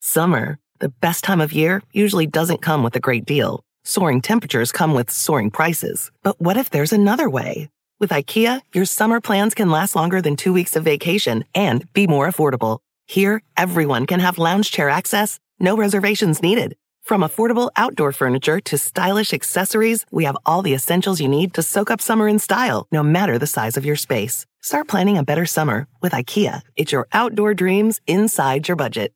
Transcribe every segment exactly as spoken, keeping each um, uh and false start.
Summer, the best time of year, usually doesn't come with a great deal. Soaring temperatures come with soaring prices. But what if there's another way? With IKEA, your summer plans can last longer than two weeks of vacation and be more affordable. Here, everyone can have lounge chair access, no reservations needed. From affordable outdoor furniture to stylish accessories, we have all the essentials you need to soak up summer in style, no matter the size of your space. Start planning a better summer with IKEA. It's your outdoor dreams inside your budget.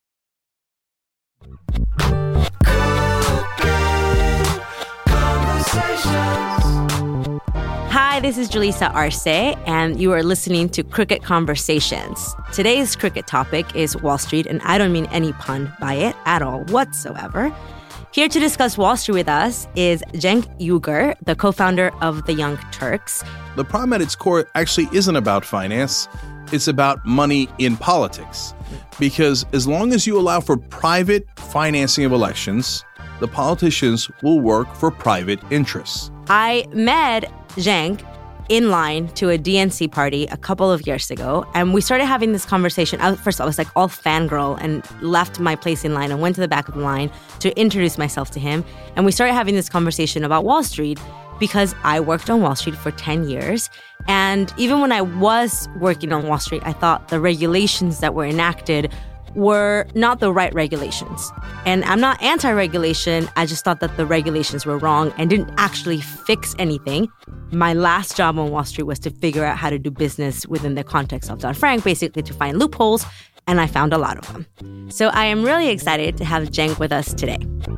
Hi, this is Julissa Arce, and you are listening to Crooked Conversations. Today's crooked topic is Wall Street, and I don't mean any pun by it at all whatsoever. Here to discuss Wall Street with us is Cenk Uygur, the co-founder of the Young Turks. The problem at its core actually isn't about finance. It's about money in politics. Because as long as you allow for private financing of elections, the politicians will work for private interests. I met Cenk in line to a D N C party a couple of years ago, and we started having this conversation. I, first, I was like all fangirl and left my place in line and went to the back of the line to introduce myself to him. And we started having this conversation about Wall Street because I worked on Wall Street for ten years. And even when I was working on Wall Street, I thought the regulations that were enacted were not the right regulations. And I'm not anti-regulation, I just thought that the regulations were wrong and didn't actually fix anything. My last job on Wall Street was to figure out how to do business within the context of Dodd-Frank, basically to find loopholes, and I found a lot of them. So I am really excited to have Cenk with us today.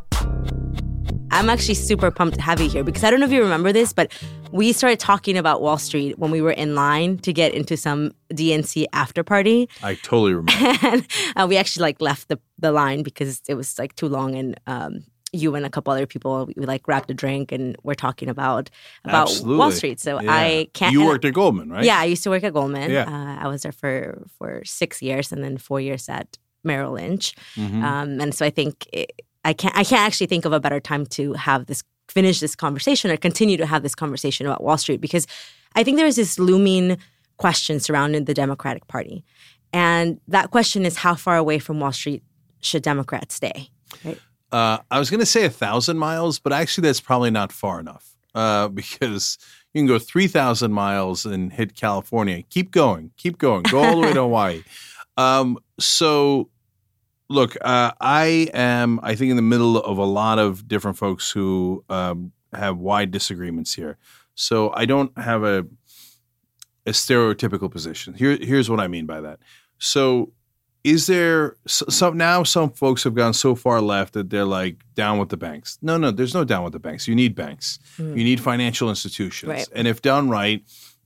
I'm actually super pumped to have you here because I don't know if you remember this, but we started talking about Wall Street when we were in line to get into some D N C after party. I totally remember. And uh, we actually like left the, the line because it was like too long, and um, you and a couple other people, we like grabbed a drink and we're talking about about Absolutely. Wall Street. So yeah. I can't. You worked at Goldman, right? Yeah, I used to work at Goldman. Yeah. Uh, I was there for for six years and then four years at Merrill Lynch. Mm-hmm. Um, and so I think it, I can't. I can't actually think of a better time to have this finish this conversation or continue to have this conversation about Wall Street, because I think there is this looming question surrounding the Democratic Party, and that question is how far away from Wall Street should Democrats stay? Right? Uh, I was going to say a thousand miles, but actually that's probably not far enough uh, because you can go three thousand miles and hit California. Keep going, keep going, go all the way to Hawaii. Um, so. Look, uh, I am, I think, in the middle of a lot of different folks who um, have wide disagreements here. So I don't have a a stereotypical position. Here, here's what I mean by that. So is there some now some folks have gone so far left that they're like down with the banks? No, no, there's no down with the banks. You need banks. Mm. You need financial institutions. Right. And if done right,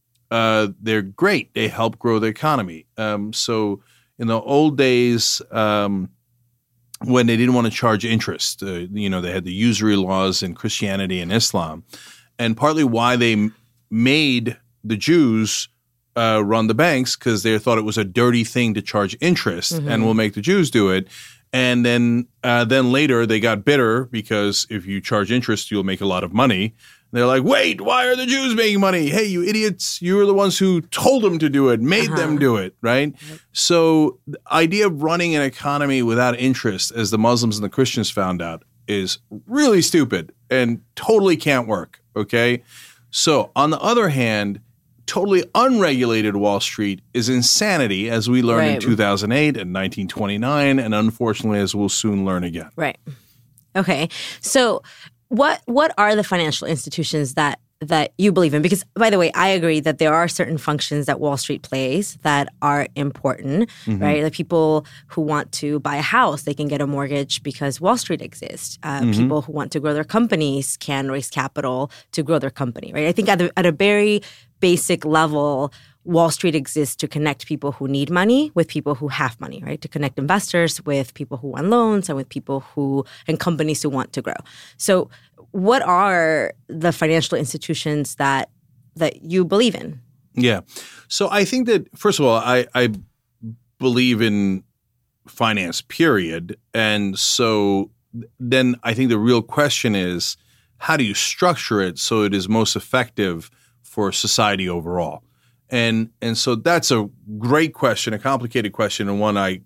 uh, they're great. They help grow the economy. Um, so in the old days, um, when they didn't want to charge interest, uh, you know, they had the usury laws in Christianity and Islam. And partly why they m- made the Jews uh, run the banks, because they thought it was a dirty thing to charge interest, mm-hmm. and we'll make the Jews do it. And then uh, then later they got bitter because if you charge interest, you'll make a lot of money. They're like, wait, why are the Jews making money? Hey, you idiots, you were the ones who told them to do it, made uh-huh. them do it, right? Yep. So the idea of running an economy without interest, as the Muslims and the Christians found out, is really stupid and totally can't work, okay? So on the other hand, totally unregulated Wall Street is insanity, as we learned right. in two thousand eight and nineteen twenty-nine, and unfortunately, as we'll soon learn again. Right. Okay. So What what are the financial institutions that that you believe in? Because, by the way, I agree that there are certain functions that Wall Street plays that are important, mm-hmm. right? Like people who want to buy a house, they can get a mortgage because Wall Street exists. Uh, mm-hmm. People who want to grow their companies can raise capital to grow their company, right? I think at, the, at a very basic level, Wall Street exists to connect people who need money with people who have money, right? To connect investors with people who want loans and with people who and companies who want to grow. So what are the financial institutions that that you believe in? Yeah. So I think that, first of all, I, I believe in finance, period. And so then I think the real question is, how do you structure it so it is most effective for society overall? And and so that's a great question, a complicated question, and one I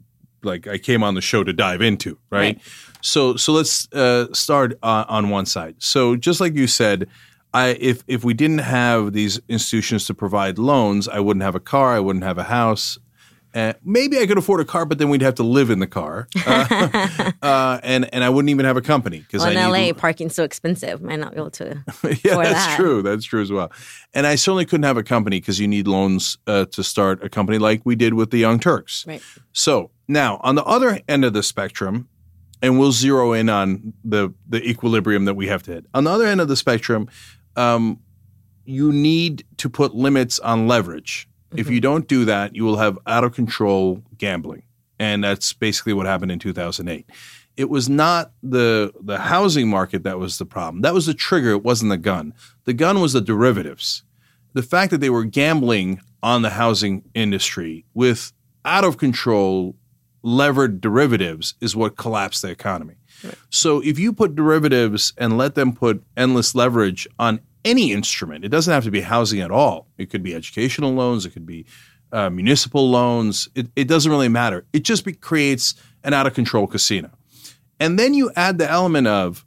like I came on the show to dive into, right? Right. So so let's uh, start uh, on one side. So just like you said, I if if we didn't have these institutions to provide loans, I wouldn't have a car, I wouldn't have a house. Uh, maybe I could afford a car, but then we'd have to live in the car, uh, uh, and and I wouldn't even have a company because well, in I L A need, parking's so expensive, might not be able to. yeah, that's that. true. That's true as well. And I certainly couldn't have a company because you need loans uh, to start a company, like we did with the Young Turks. Right. So now on the other end of the spectrum, and we'll zero in on the the equilibrium that we have to hit. On the other end of the spectrum, um, you need to put limits on leverage. If you don't do that, you will have out-of-control gambling. And that's basically what happened in two thousand eight. It was not the the housing market that was the problem. That was the trigger. It wasn't the gun. The gun was the derivatives. The fact that they were gambling on the housing industry with out-of-control levered derivatives is what collapsed the economy. Right. So if you put derivatives and let them put endless leverage on any instrument. It doesn't have to be housing at all. It could be educational loans. It could be uh, municipal loans. It, it doesn't really matter. It just be, creates an out-of-control casino. And then you add the element of,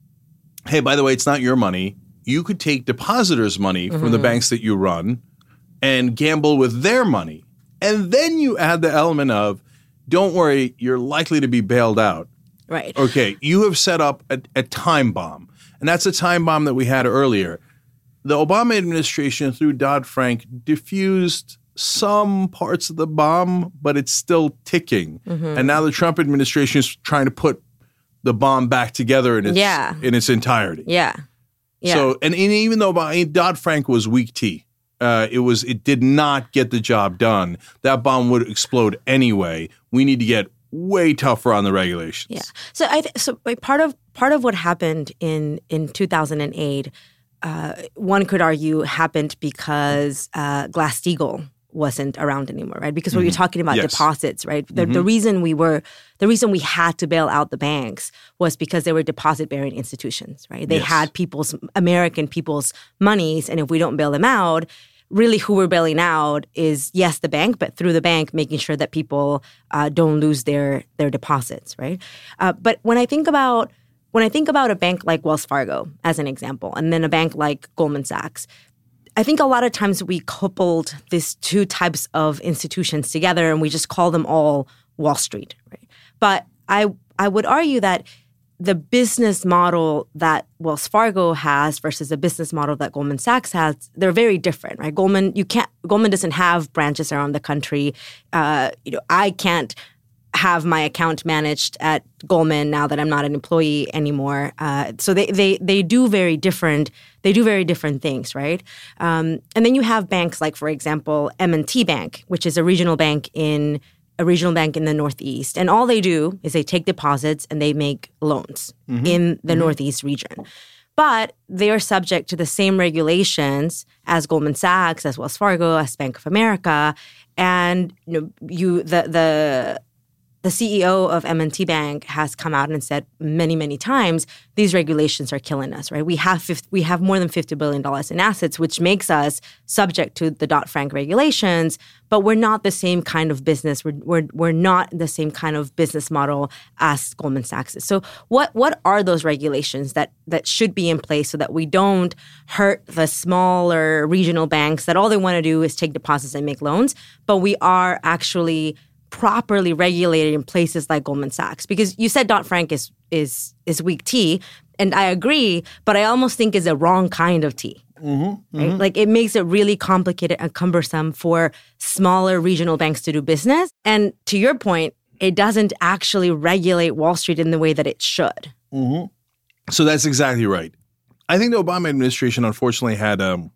hey, by the way, it's not your money. You could take depositors' money mm-hmm. from the banks that you run and gamble with their money. And then you add the element of, don't worry, you're likely to be bailed out. Right. Okay, you have set up a, a time bomb. And that's a time bomb that we had earlier. The Obama administration, through Dodd-Frank, diffused some parts of the bomb, but it's still ticking. Mm-hmm. And now the Trump administration is trying to put the bomb back together in its yeah. in its entirety. Yeah. yeah. So, and, and even though Dodd-Frank was weak tea, uh, it was it did not get the job done. That bomb would explode anyway. We need to get way tougher on the regulations. Yeah. So I th- so like part of part of what happened in in two thousand eight, uh, one could argue happened because uh, Glass-Steagall wasn't around anymore, right? Because mm-hmm. when you're talking about yes. deposits, right? The, mm-hmm. the reason we were the reason we had to bail out the banks was because they were deposit-bearing institutions, right? They yes. had people's American people's monies, and if we don't bail them out, really who we're bailing out is, yes, the bank, but through the bank, making sure that people uh, don't lose their their deposits, right? Uh, but when I think about when I think about a bank like Wells Fargo, as an example, and then a bank like Goldman Sachs, I think a lot of times we coupled these two types of institutions together and we just call them all Wall Street, right? But I I would argue that the business model that Wells Fargo has versus the business model that Goldman Sachs has, they're very different, right? Goldman, you can't. Goldman doesn't have branches around the country. Uh, you know, I can't have my account managed at Goldman now that I'm not an employee anymore. Uh, so they they they do very different. They do very different things, right? Um, and then you have banks like, for example, M and T Bank, which is a regional bank in. a regional bank in the Northeast. And all they do is they take deposits and they make loans mm-hmm. in the mm-hmm. Northeast region. But they are subject to the same regulations as Goldman Sachs, as Wells Fargo, as Bank of America. And you know, you the the the C E O of M and T Bank has come out and said many, many times, these regulations are killing us, right? We have fifty, we have more than fifty billion dollars in assets, which makes us subject to the Dodd-Frank regulations, but we're not the same kind of business. We're, we're, we're not the same kind of business model as Goldman Sachs is. So what, what are those regulations that, that should be in place so that we don't hurt the smaller regional banks that all they want to do is take deposits and make loans, but we are actually properly regulated in places like Goldman Sachs? Because you said Dodd-Frank is is is weak tea, and I agree, but I almost think is a wrong kind of tea. Mm-hmm, right? Mm-hmm. Like it makes it really complicated and cumbersome for smaller regional banks to do business. And to your point, it doesn't actually regulate Wall Street in the way that it should. Mm-hmm. So that's exactly right. I think the Obama administration, unfortunately, had um,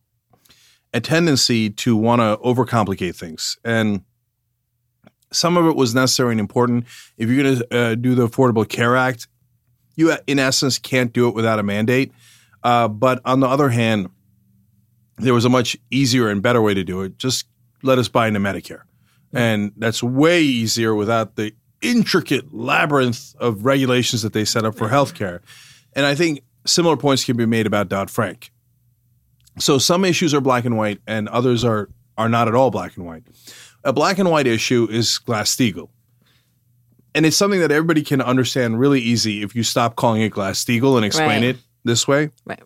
a tendency to want to overcomplicate things. And some of it was necessary and important. If you're going to uh, do the Affordable Care Act, you, in essence, can't do it without a mandate. Uh, but on the other hand, there was a much easier and better way to do it. Just let us buy into Medicare. And that's way easier without the intricate labyrinth of regulations that they set up for healthcare. And I think similar points can be made about Dodd-Frank. So some issues are black and white and others are, are not at all black and white. A black and white issue is Glass-Steagall. and it's something that everybody can understand really easy if you stop calling it Glass-Steagall and explain Right. it this way. Right.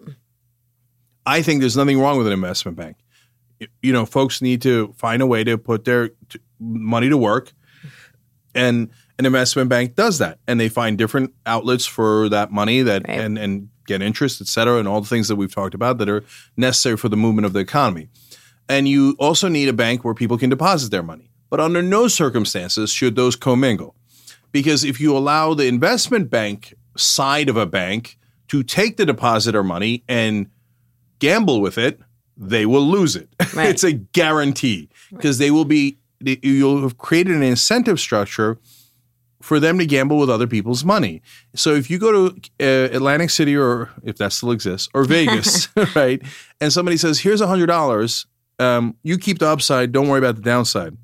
I think there's nothing wrong with an investment bank. You know, folks need to find a way to put their t- money to work, and an investment bank does that, and they find different outlets for that money that Right. and and get interest, et cetera, and all the things that we've talked about that are necessary for the movement of the economy. And you also need a bank where people can deposit their money. But under no circumstances should those commingle. Because if you allow the investment bank side of a bank to take the depositor money and gamble with it, they will lose it. Right. It's a guarantee because they will be, you'll have created an incentive structure for them to gamble with other people's money. So if you go to uh, Atlantic City, or if that still exists, or Vegas, right, and somebody says, here's one hundred dollars, um, you keep the upside, don't worry about the downside.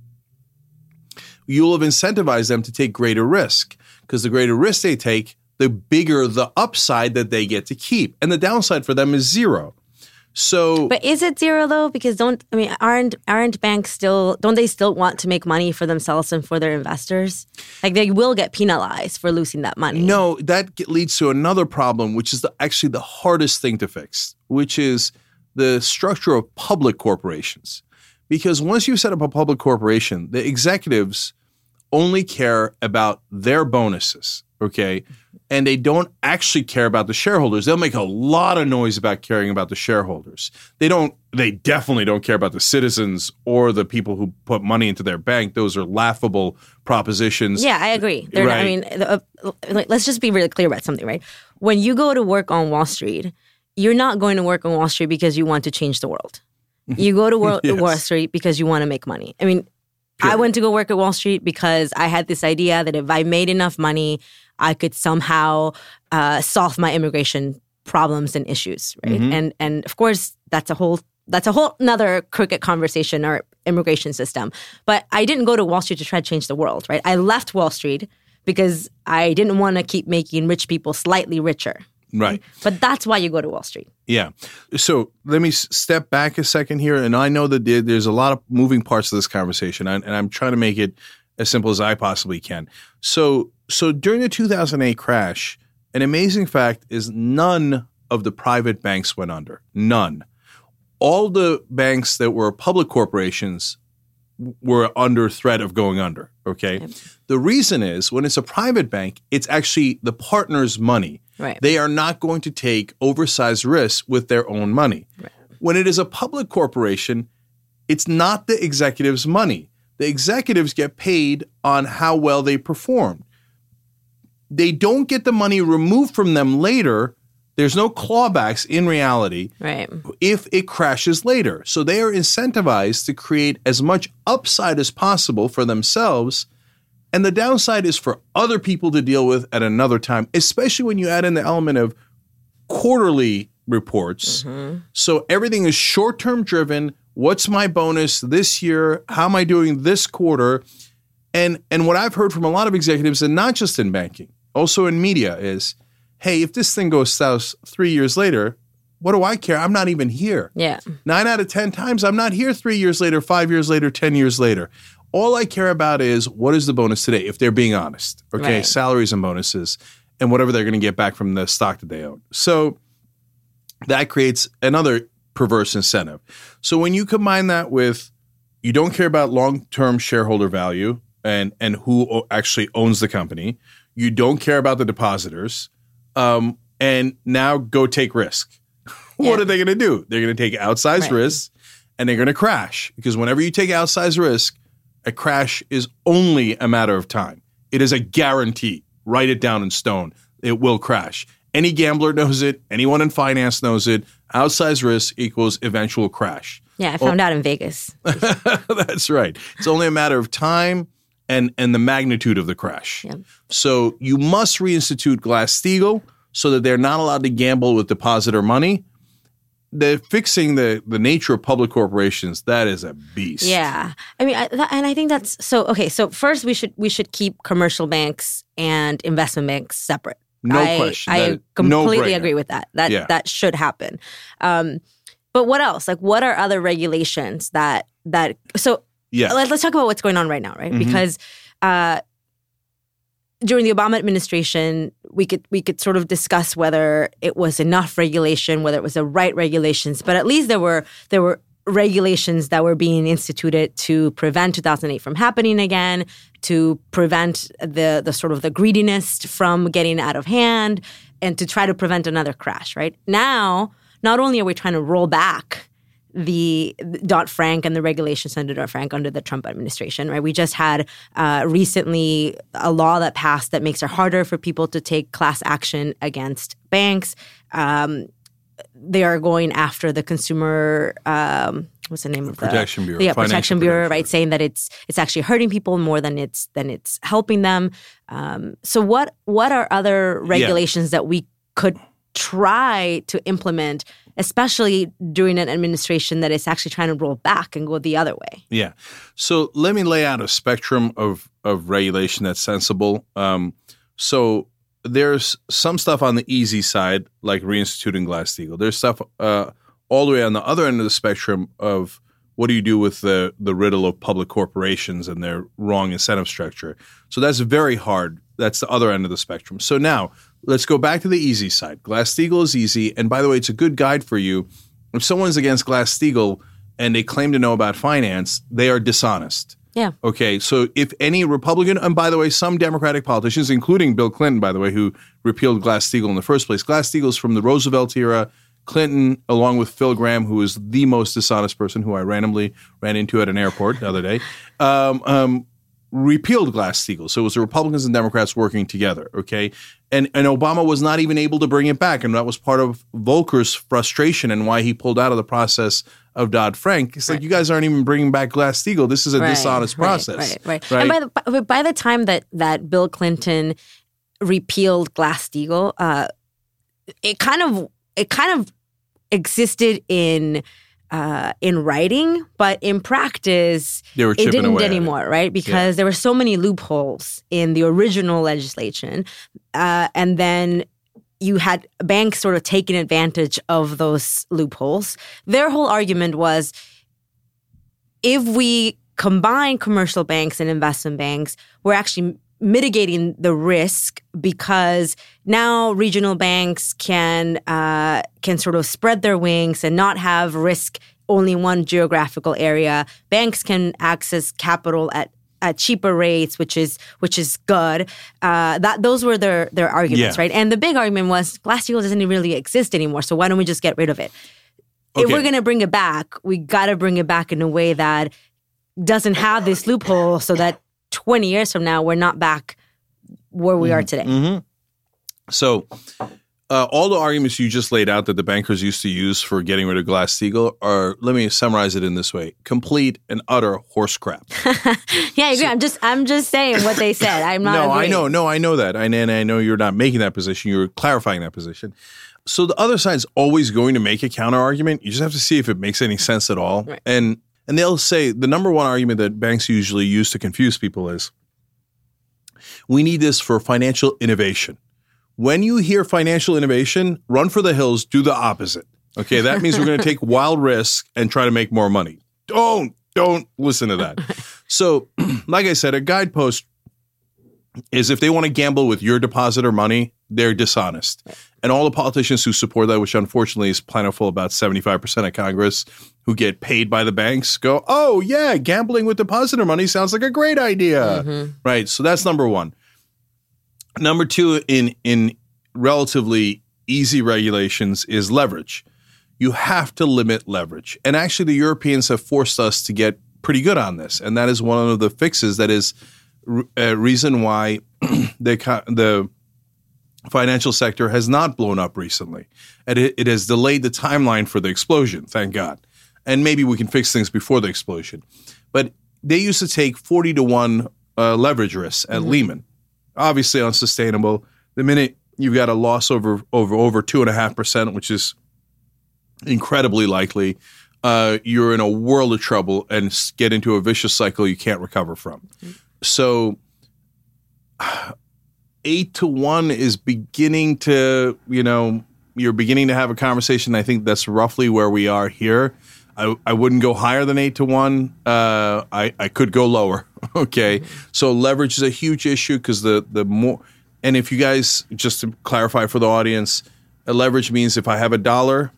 You'll have incentivized them to take greater risk, because the greater risk they take, the bigger the upside that they get to keep. And the downside for them is zero. So, But is it zero though? Because don't I mean aren't aren't banks still don't they still want to make money for themselves and for their investors? Like they will get penalized for losing that money. no, that ge- leads to another problem, which is the, actually the hardest thing to fix, which is the structure of public corporations. Because once you set up a public corporation, the executives only care about their bonuses, okay? And they don't actually care about the shareholders. They'll make a lot of noise about caring about the shareholders. They don't, they definitely don't care about the citizens or the people who put money into their bank. Those are laughable propositions. Yeah, I agree. They're not, I Right. mean, the- uh, like, let's just be really clear about something, right? When you go to work on Wall Street, you're not going to work on Wall Street because you want to change the world. You go to Wall, Yes. Wall Street because you want to make money. I mean, I went to go work at Wall Street because I had this idea that if I made enough money, I could somehow uh, solve my immigration problems and issues, right? Mhm. And and of course, that's a whole that's a whole another crooked conversation, our immigration system. But I didn't go to Wall Street to try to change the world, right? I left Wall Street because I didn't want to keep making rich people slightly richer. Right. But that's why you go to Wall Street. Yeah. So let me s- step back a second here. And I know that there, there's a lot of moving parts of this conversation, and, and I'm trying to make it as simple as I possibly can. So, so during the two thousand eight crash, an amazing fact is none of the private banks went under. None. All the banks that were public corporations w- were under threat of going under. Okay. Yep. The reason is when it's a private bank, it's actually the partner's money. Right. They are not going to take oversized risks with their own money. Right. When it is a public corporation, it's not the executives' money. The executives get paid on how well they performed. They don't get the money removed from them later. There's no clawbacks in reality Right. if it crashes later. So they are incentivized to create as much upside as possible for themselves. And the downside is for other people to deal with at another time, especially when you add in the element of quarterly reports. Mm-hmm. So everything is short-term driven. What's my bonus this year? How am I doing this quarter? And and what I've heard from a lot of executives, and not just in banking, also in media, is, hey, if this thing goes south three years later, what do I care? I'm not even here. Yeah. Nine out of ten times, I'm not here three years later, five years later, ten years later. All I care about is what is the bonus today, if they're being honest. Okay, Right. salaries and bonuses and whatever they're going to get back from the stock that they own. So that creates another perverse incentive. So when you combine that with you don't care about long-term shareholder value and, and who o- actually owns the company, you don't care about the depositors, um, and now go take risk. What Yeah. are they going to do? They're going to take outsized Right. risks and they're going to crash, because whenever you take outsized risk, a crash is only a matter of time. It is a guarantee. Write it down in stone. It will crash. Any gambler knows it. Anyone in finance knows it. Outsized risk equals eventual crash. Yeah, I found out in Vegas. That's right. It's only a matter of time and, and the magnitude of the crash. Yeah. So you must reinstitute Glass-Steagall so that they're not allowed to gamble with depositor money. They're fixing the, the nature of public corporations. That is a beast. Yeah, I mean, I, that, and I think that's so. Okay, so first we should we should keep commercial banks and investment banks separate. No I, question. I That is completely no-brainer. agree with that. That Yeah. that should happen. Um, but what else? Like, what are other regulations that that? So Yeah. let, let's talk about what's going on right now, right? Mhm. Because uh, during the Obama administration, we could we could sort of discuss whether it was enough regulation, whether it was the right regulations, but at least there were there were regulations that were being instituted to prevent two thousand eight from happening again, to prevent the the sort of the greediness from getting out of hand, and to try to prevent another crash, right? Now, not only are we trying to roll back the Dodd-Frank and the regulations under Dodd-Frank under the Trump administration, right? We just had uh, recently a law that passed that makes it harder for people to take class action against banks. Um, they are going after the consumer, um, what's the name of the Protection Bureau? Yeah, Financial Protection Bureau, Protection. right? Saying that it's it's actually hurting people more than it's than it's helping them. Um, so what what are other regulations yeah. that we could try to implement, especially during an administration that is actually trying to roll back and go the other way? Yeah. So let me lay out a spectrum of, of regulation that's sensible. Um, so there's some stuff on the easy side, like reinstituting Glass-Steagall. There's stuff uh, all the way on the other end of the spectrum of what do you do with the, the riddle of public corporations and their wrong incentive structure. So that's very hard. That's the other end of the spectrum. So now let's go back to the easy side. Glass-Steagall is easy. And by the way, it's a good guide for you. If someone's against Glass-Steagall and they claim to know about finance, they are dishonest. Yeah. Okay. So if any Republican, and by the way, some Democratic politicians, including Bill Clinton, by the way, who repealed Glass-Steagall in the first place. Glass-Steagall is from the Roosevelt era. Clinton, along with Phil Gramm, who is the most dishonest person who I randomly ran into at an airport the other day, um, um, repealed Glass-Steagall. So it was the Republicans and Democrats working together, okay? And and Obama was not even able to bring it back, and that was part of Volcker's frustration and why he pulled out of the process of Dodd-Frank. It's right. like, you guys aren't even bringing back Glass-Steagall. This is a right, dishonest right, process. Right, right, right. And by the, by the time that, that Bill Clinton repealed Glass-Steagall, uh, it kind of it kind of existed in uh, in writing, but in practice, They were it chipping didn't away at anymore, it. right? Because Yeah. there were so many loopholes in the original legislation, uh, and then you had banks sort of taking advantage of those loopholes. Their whole argument was, if we combine commercial banks and investment banks, we're actually mitigating the risk, because now regional banks can uh, can sort of spread their wings and not have risk only in one geographical area. Banks can access capital at at cheaper rates, which is which is good. Uh, that those were their their arguments, Yeah. right? And the big argument was Glass-Steagall doesn't really exist anymore, so why don't we just get rid of it? If Okay. we're going to bring it back, we got to bring it back in a way that doesn't have this loophole, so that twenty years from now, we're not back where we are today. Mm-hmm. So uh, all the arguments you just laid out that the bankers used to use for getting rid of Glass-Steagall are, let me summarize it in this way, complete and utter horse crap. Yeah, I agree. I'm just I'm just saying what they said. I'm not No, I agreeing. know. No, I know that. And, and I know you're not making that position. You're clarifying that position. So the other side's always going to make a counter argument. You just have to see if it makes any sense at all. Right. And and they'll say the number one argument that banks usually use to confuse people is, we need this for financial innovation. When you hear financial innovation, run for the hills, do the opposite. Okay, that means we're going to take wild risks and try to make more money. Don't, don't listen to that. So, like I said, a guidepost is if they want to gamble with your deposit or money, they're dishonest. And all the politicians who support that, which unfortunately is plentiful, about seventy-five percent of Congress who get paid by the banks, go, oh, yeah, gambling with depositor money sounds like a great idea. Mm-hmm. Right. So that's number one. Number two, in, in relatively easy regulations, is leverage. You have to limit leverage. And actually, the Europeans have forced us to get pretty good on this. And that is one of the fixes that is a reason why the the financial sector has not blown up recently. And it, it has delayed the timeline for the explosion, thank God. And maybe we can fix things before the explosion. But they used to take forty to one uh, leverage risks at mm-hmm. Lehman. Obviously unsustainable. The minute you've got a loss over over over two and a half percent, which is incredibly likely, uh, you're in a world of trouble and get into a vicious cycle you can't recover from. Mm-hmm. So eight to one is beginning to, you know, you're beginning to have a conversation. I think that's roughly where we are here. I, I wouldn't go higher than eight to one. Uh, I, I could go lower. Okay. Mm-hmm. So leverage is a huge issue because the, the more, and if you guys, just to clarify for the audience, a leverage means if I have a dollar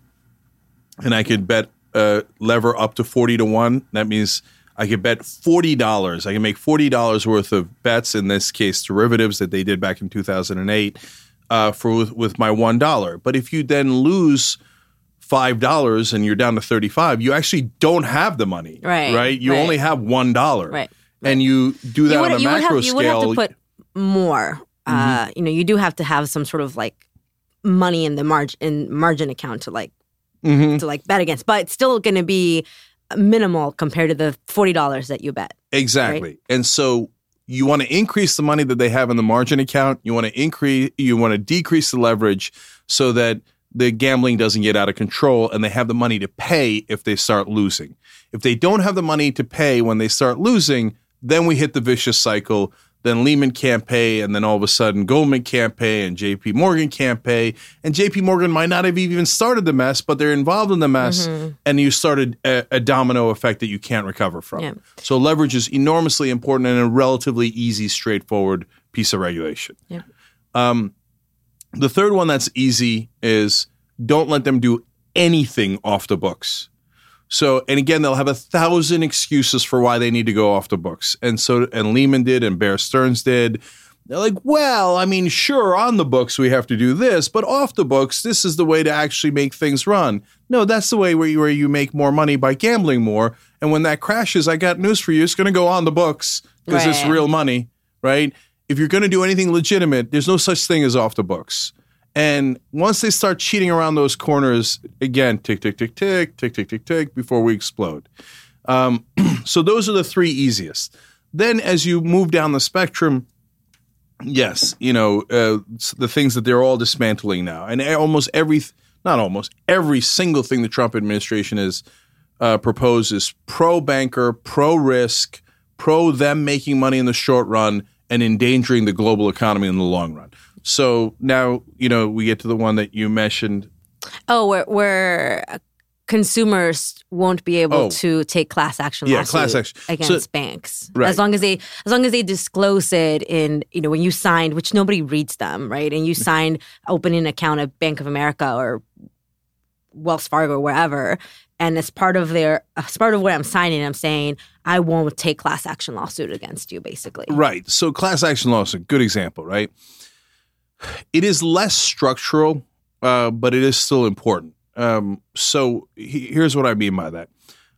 and I could bet uh, lever up to forty to one, that means I could bet forty dollars. I can make forty dollars worth of bets, in this case, derivatives that they did back in two thousand eight uh, for with, with my one dollar. But if you then lose five dollars and you're down to thirty-five, you actually don't have the money, right? Right? You right. only have one dollar, right? And you do that you would, on a you macro would have, scale. You would have to put more. Mm-hmm. Uh, you know, you do have to have some sort of like money in the margin in margin account to like mm-hmm. to like bet against, but it's still going to be minimal compared to the forty dollars that you bet. Exactly, right? And so you want to increase the money that they have in the margin account. You want to increase. You want to decrease the leverage so that the gambling doesn't get out of control and they have the money to pay if they start losing. If they don't have the money to pay when they start losing, then we hit the vicious cycle. Then Lehman can't pay, and then all of a sudden Goldman can't pay, and J P Morgan can't pay. And J P Morgan might not have even started the mess, but they're involved in the mess, mm-hmm. and you started a, a domino effect that you can't recover from. Yeah. So leverage is enormously important and a relatively easy, straightforward piece of regulation. Yeah. Um, the third one that's easy is don't let them do anything off the books. So, and again, they'll have a thousand excuses for why they need to go off the books. And so, and Lehman did, and Bear Stearns did. They're like, well, I mean, sure, on the books we have to do this, but off the books, this is the way to actually make things run. No, that's the way where you, where you make more money by gambling more. And when that crashes, I got news for you. It's going to go on the books because right. it's real money, right? If you're going to do anything legitimate, there's no such thing as off the books. And once they start cheating around those corners, again, tick, tick, tick, tick, tick, tick, tick, tick, before we explode. Um, so those are the three easiest. Then as you move down the spectrum, yes, you know, uh, the things that they're all dismantling now. And almost every, not almost, every single thing the Trump administration has uh, proposed is pro-banker, pro-risk, pro-them making money in the short run and endangering the global economy in the long run. So now, you know, we get to the one that you mentioned. Oh, where, where consumers won't be able oh. to take class action yeah, lawsuit class action. against so, banks. Right. As long as they as long as they disclose it in, you know, when you signed, which nobody reads them, right? And you signed opening an account at Bank of America or Wells Fargo or wherever. And as part of their, as part of what I'm signing, I'm saying I won't take class action lawsuit against you, basically. Right. So class action lawsuit, good example, right? It is less structural, uh, but it is still important. Um, so he, here's what I mean by that.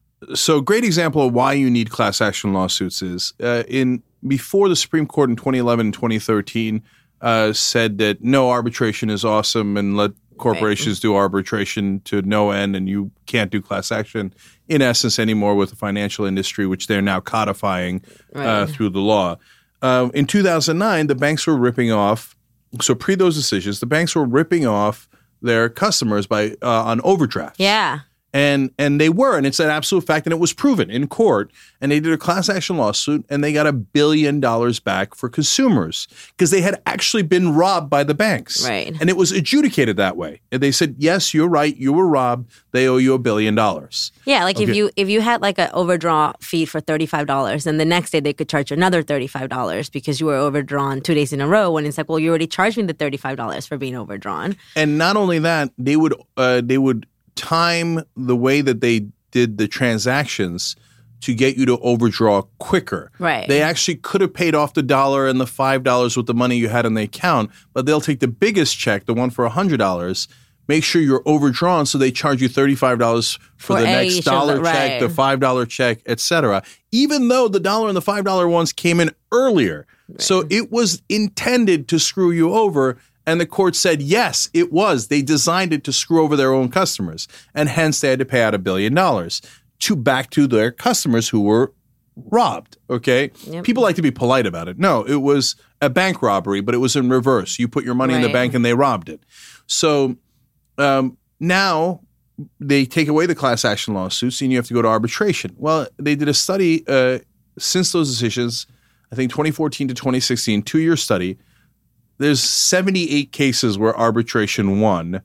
So great example of why you need class action lawsuits is uh, in before the Supreme Court in twenty eleven and twenty thirteen uh, said that no, arbitration is awesome and let corporations right. do arbitration to no end and you can't do class action in essence anymore with the financial industry, which they're now codifying right. uh, through the law. Uh, in two thousand nine, the banks were ripping off So pre those decisions, the banks were ripping off their customers by uh, on overdrafts. Yeah. And and they were, and it's an absolute fact, and it was proven in court. And they did a class action lawsuit, and they got a billion dollars back for consumers because they had actually been robbed by the banks. Right. And it was adjudicated that way. And they said, yes, you're right, you were robbed. They owe you a billion dollars. Yeah, like okay. if you if you had like an overdraw fee for thirty-five dollars, and the next day they could charge you another thirty-five dollars because you were overdrawn two days in a row. When it's like, well, you already charged me the thirty-five dollars for being overdrawn. And not only that, they would uh, they would. time the way that they did the transactions to get you to overdraw quicker. Right. They actually could have paid off the dollar and the five dollars with the money you had in the account, but they'll take the biggest check, the one for one hundred dollars, make sure you're overdrawn so they charge you thirty-five dollars for, for the next dollar right. check, the five dollar check, et cetera, even though the dollar and the five dollar ones came in earlier. Right. So it was intended to screw you over. And the court said, yes, it was. They designed it to screw over their own customers. And hence they had to pay out a billion dollars to back to their customers who were robbed. Okay. Yep. People like to be polite about it. No, it was a bank robbery, but it was in reverse. You put your money right. in the bank and they robbed it. So um, now they take away the class action lawsuits and you have to go to arbitration. Well, they did a study uh, since those decisions, I think twenty fourteen to twenty sixteen, two-year study. There's seventy-eight cases where arbitration won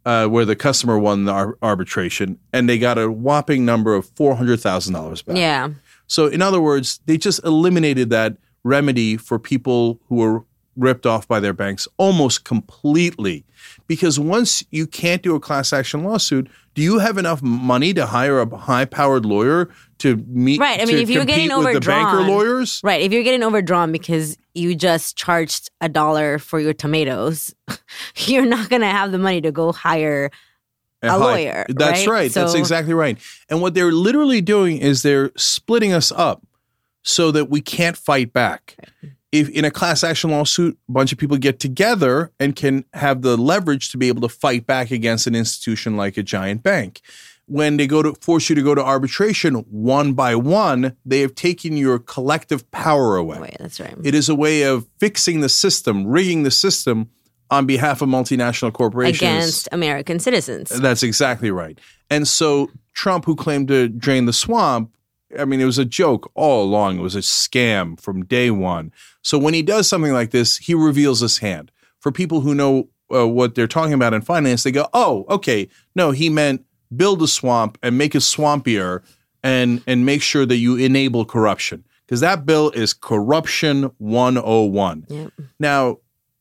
uh, where the customer won the ar- arbitration, and they got a whopping number of four hundred thousand dollars back. Yeah. So in other words, they just eliminated that remedy for people who were ripped off by their banks almost completely. Because once you can't do a class action lawsuit, do you have enough money to hire a high-powered lawyer to meet right. I mean, to if you're getting compete with overdrawn, the banker lawyers? Right. If you're getting overdrawn because you just charged a dollar for your tomatoes, you're not going to have the money to go hire a high, lawyer. That's right. right. So, that's exactly right. And what they're literally doing is they're splitting us up so that we can't fight back. Right. If in a class action lawsuit, a bunch of people get together and can have the leverage to be able to fight back against an institution like a giant bank. When they go to force you to go to arbitration one by one, they have taken your collective power away. Wait, that's right. It is a way of fixing the system, rigging the system on behalf of multinational corporations. Against American citizens. That's exactly right. And so Trump, who claimed to drain the swamp, I mean, it was a joke all along. It was a scam from day one. So when he does something like this, he reveals his hand. For people who know uh, what they're talking about in finance, they go, oh, okay, no, he meant build a swamp and make it swampier and, and make sure that you enable corruption. Because that bill is Corruption one oh one. Yep. Now,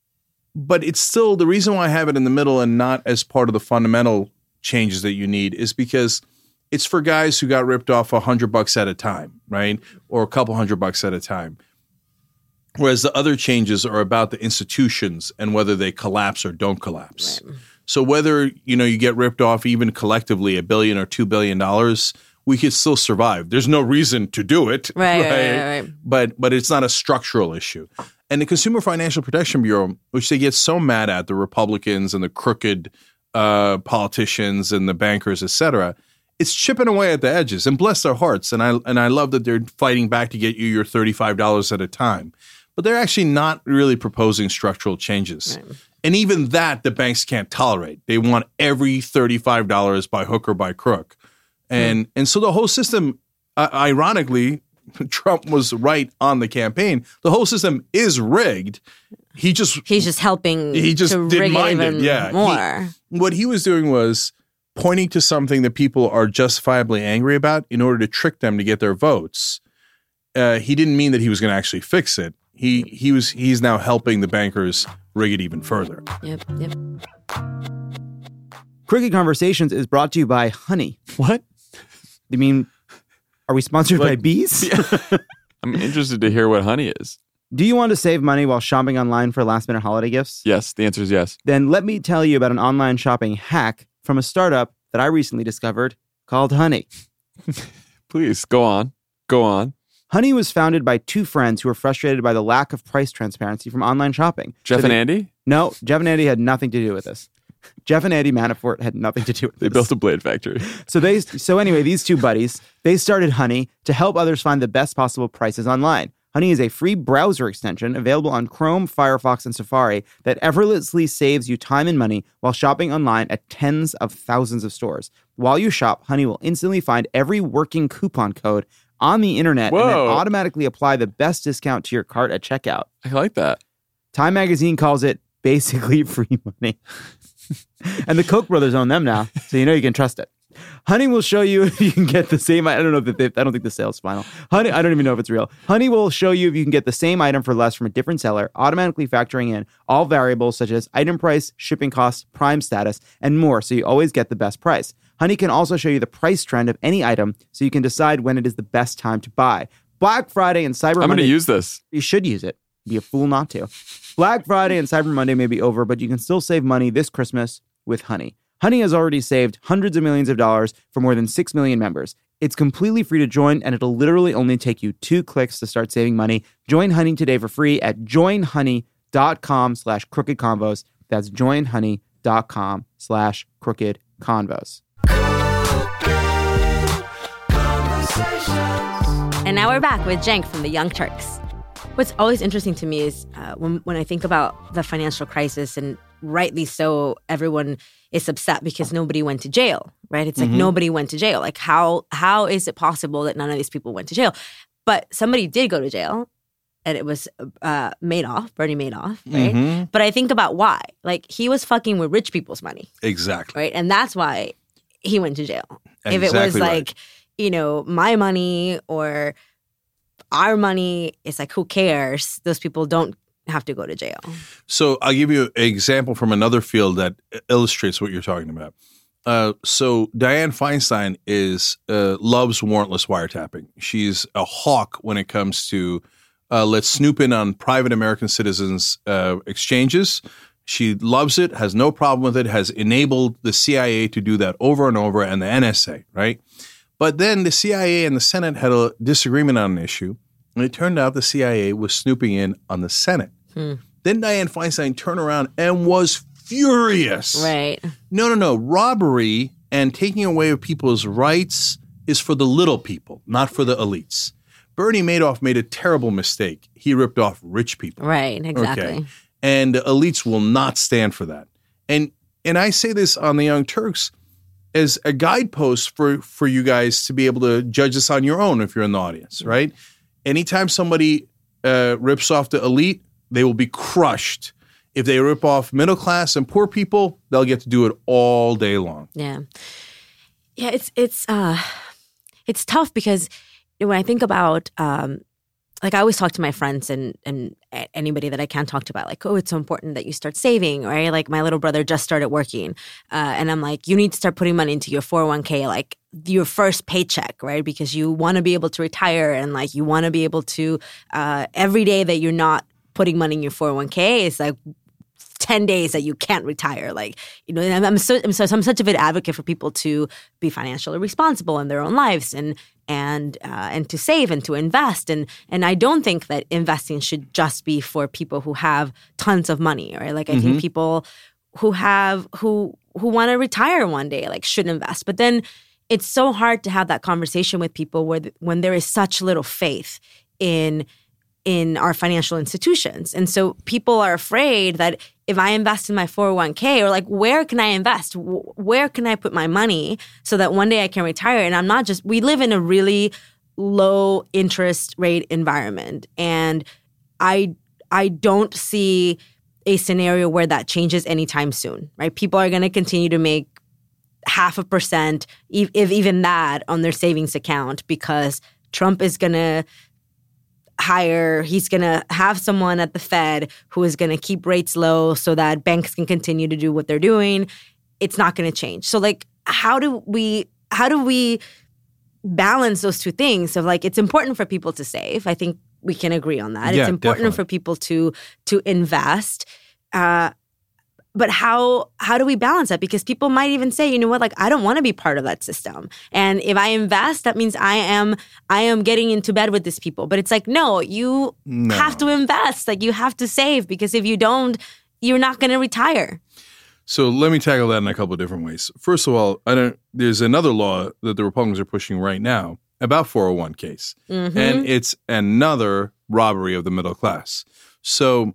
but it's still, the reason why I have it in the middle and not as part of the fundamental changes that you need is because it's for guys who got ripped off a hundred bucks at a time, right? Or a couple hundred bucks at a time. Whereas the other changes are about the institutions and whether they collapse or don't collapse. Right. So whether, you know, you get ripped off even collectively a billion or two billion dollars, we could still survive. There's no reason to do it. Right, right, right, right, right. But but it's not a structural issue. And the Consumer Financial Protection Bureau, which they get so mad at, the Republicans and the crooked uh, politicians and the bankers, et cetera, it's chipping away at the edges, and bless their hearts. And I and I love that they're fighting back to get you your thirty-five dollars at a time. But they're actually not really proposing structural changes. Right. And even that, the banks can't tolerate. They want every thirty-five dollars by hook or by crook. And mm. and so the whole system, uh, ironically, Trump was right on the campaign. The whole system is rigged. He just He's just helping he just to didn't rig mind it even it. Yeah. more. He, what he was doing was pointing to something that people are justifiably angry about in order to trick them to get their votes. Uh, he didn't mean that he was going to actually fix it. He he was he's now helping the bankers rig it even further. Yep, yep. Crooked Conversations is brought to you by Honey. What? You mean, are we sponsored like, by bees? Yeah. I'm interested to hear what Honey is. Do you want to save money while shopping online for last-minute holiday gifts? Yes, the answer is yes. Then let me tell you about an online shopping hack from a startup that I recently discovered called Honey. Please, go on. Go on. Honey was founded by two friends who were frustrated by the lack of price transparency from online shopping. Jeff so they, and Andy? No, Jeff and Andy had nothing to do with this. Jeff and Andy Manafort had nothing to do with they this. They built a blade factory. So they, so anyway, these two buddies, they started Honey to help others find the best possible prices online. Honey is a free browser extension available on Chrome, Firefox, and Safari that effortlessly saves you time and money while shopping online at tens of thousands of stores. While you shop, Honey will instantly find every working coupon code on the internet Whoa. and then automatically apply the best discount to your cart at checkout. I like that. Time Magazine calls it basically free money. And the Koch brothers own them now, so you know you can trust it. Honey will show you if you can get the same. I don't know if they, I don't think the sale's final. Honey, I don't even know if it's real. Honey will show you if you can get the same item for less from a different seller, automatically factoring in all variables such as item price, shipping costs, Prime status, and more, so you always get the best price. Honey can also show you the price trend of any item, so you can decide when it is the best time to buy. Black Friday and Cyber Monday. I'm going to use this. You should use it. Be a fool not to. Black Friday and Cyber Monday may be over, but you can still save money this Christmas with Honey. Honey has already saved hundreds of millions of dollars for more than six million members. It's completely free to join, and it'll literally only take you two clicks to start saving money. Join Honey today for free at joinhoney.com slash crooked convos. That's joinhoney.com slash crooked convos. And now we're back with Cenk from the Young Turks. What's always interesting to me is uh, when when I think about the financial crisis, and rightly so, everyone is upset because nobody went to jail, right? It's like mm-hmm. nobody went to jail. Like how how is it possible that none of these people went to jail? But somebody did go to jail, and it was uh, Madoff, Bernie Madoff, right? Mhm. But I think about why. Like, he was fucking with rich people's money, Exactly. right? And that's why he went to jail. If it was Exactly right. like, you know, my money or our money, it's like, who cares? Those people don't have to go to jail. So I'll give you an example from another field that illustrates what you're talking about. Uh, so Dianne Feinstein is uh, loves warrantless wiretapping. She's a hawk when it comes to uh, let's snoop in on private American citizens' uh, exchanges. She loves it, has no problem with it, has enabled the C I A to do that over and over, and the N S A, right? But then the C I A and the Senate had a disagreement on an issue, and it turned out the C I A was snooping in on the Senate. Hmm. Then Dianne Feinstein turned around and was furious. Right. No, no, no. Robbery and taking away of people's rights is for the little people, not for the elites. Bernie Madoff made a terrible mistake. He ripped off rich people. Right. Exactly. Okay. And elites will not stand for that. And and I say this on the Young Turks as a guidepost for, for you guys to be able to judge this on your own if you're in the audience, right? Anytime somebody uh, rips off the elite, they will be crushed. If they rip off middle class and poor people, they'll get to do it all day long. Yeah. Yeah, it's it's uh it's tough because when I think about um like I always talk to my friends and and anybody that I can talk to about like, oh, it's so important that you start saving, right? Like my little brother just started working uh, and I'm like, you need to start putting money into your four oh one k, like your first paycheck, right? Because you want to be able to retire and like you want to be able to uh, every day that you're not putting money in your four oh one k is like ten days that you can't retire. Like, you know, I'm, I'm, so, I'm, so, I'm such a big advocate for people to be financially responsible in their own lives and and uh, and to save and to invest. And and I don't think that investing should just be for people who have tons of money, right? Like I Mm-hmm. think people who have who who want to retire one day like should invest. But then it's so hard to have that conversation with people where th- when there is such little faith in in our financial institutions. And so people are afraid that if I invest in my four oh one k or like, where can I invest? Where can I put my money so that one day I can retire? And I'm not just, we live in a really low interest rate environment. And I, I don't see a scenario where that changes anytime soon, right? People are going to continue to make half a percent, if, if even that, on their savings account because Trump is going to hire, he's going to have someone at the Fed who is going to keep rates low so that banks can continue to do what they're doing. It's not going to change. So like, how do we, how do we balance those two things of like, it's important for people to save. I think we can agree on that. Yeah, it's important definitely. for people to, to invest. Uh, But how how do we balance that? Because people might even say, you know what, like I don't want to be part of that system. And if I invest, that means I am I am getting into bed with these people. But it's like, no, you No. have to invest. Like you have to save because if you don't, you're not going to retire. So let me tackle that in a couple of different ways. First of all, I don't. There's another law that the Republicans are pushing right now about four oh one k's, Mm-hmm. and it's another robbery of the middle class. So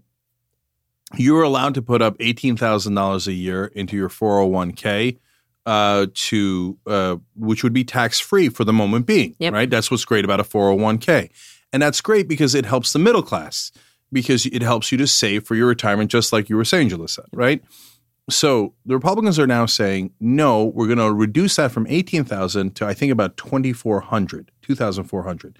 you're allowed to put up eighteen thousand dollars a year into your four oh one k, uh, to uh, which would be tax free for the moment being. Yep. Right. That's what's great about a four oh one k, and that's great because it helps the middle class because it helps you to save for your retirement, just like you were saying, Jalissa. Right. So the Republicans are now saying, no, we're going to reduce that from eighteen thousand to I think about twenty-four hundred, two thousand four hundred.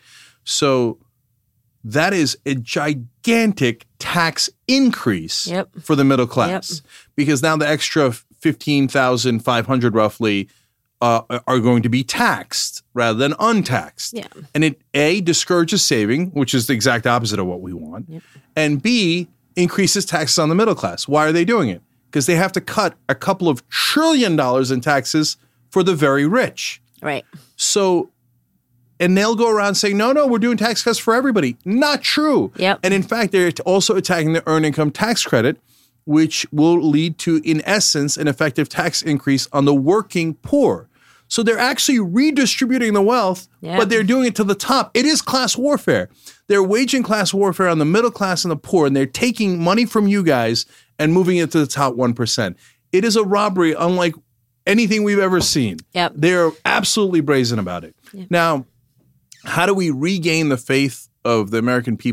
So that is a gigantic tax increase Yep. for the middle class because now the extra fifteen thousand five hundred roughly uh, are going to be taxed rather than untaxed. Yeah. And it A, discourages saving, which is the exact opposite of what we want, and B, increases taxes on the middle class. Why are they doing it? Because they have to cut a couple of trillion dollars in taxes for the very rich. Right. So, and they'll go around saying, no, no, we're doing tax cuts for everybody. Not true. Yep. And in fact, they're also attacking the earned income tax credit, which will lead to, in essence, an effective tax increase on the working poor. So they're actually redistributing the wealth, Yep. but they're doing it to the top. It is class warfare. They're waging class warfare on the middle class and the poor, and they're taking money from you guys and moving it to the top one percent. It is a robbery unlike anything we've ever seen. Yep. They're absolutely brazen about it. Now, how do we regain the faith of the American people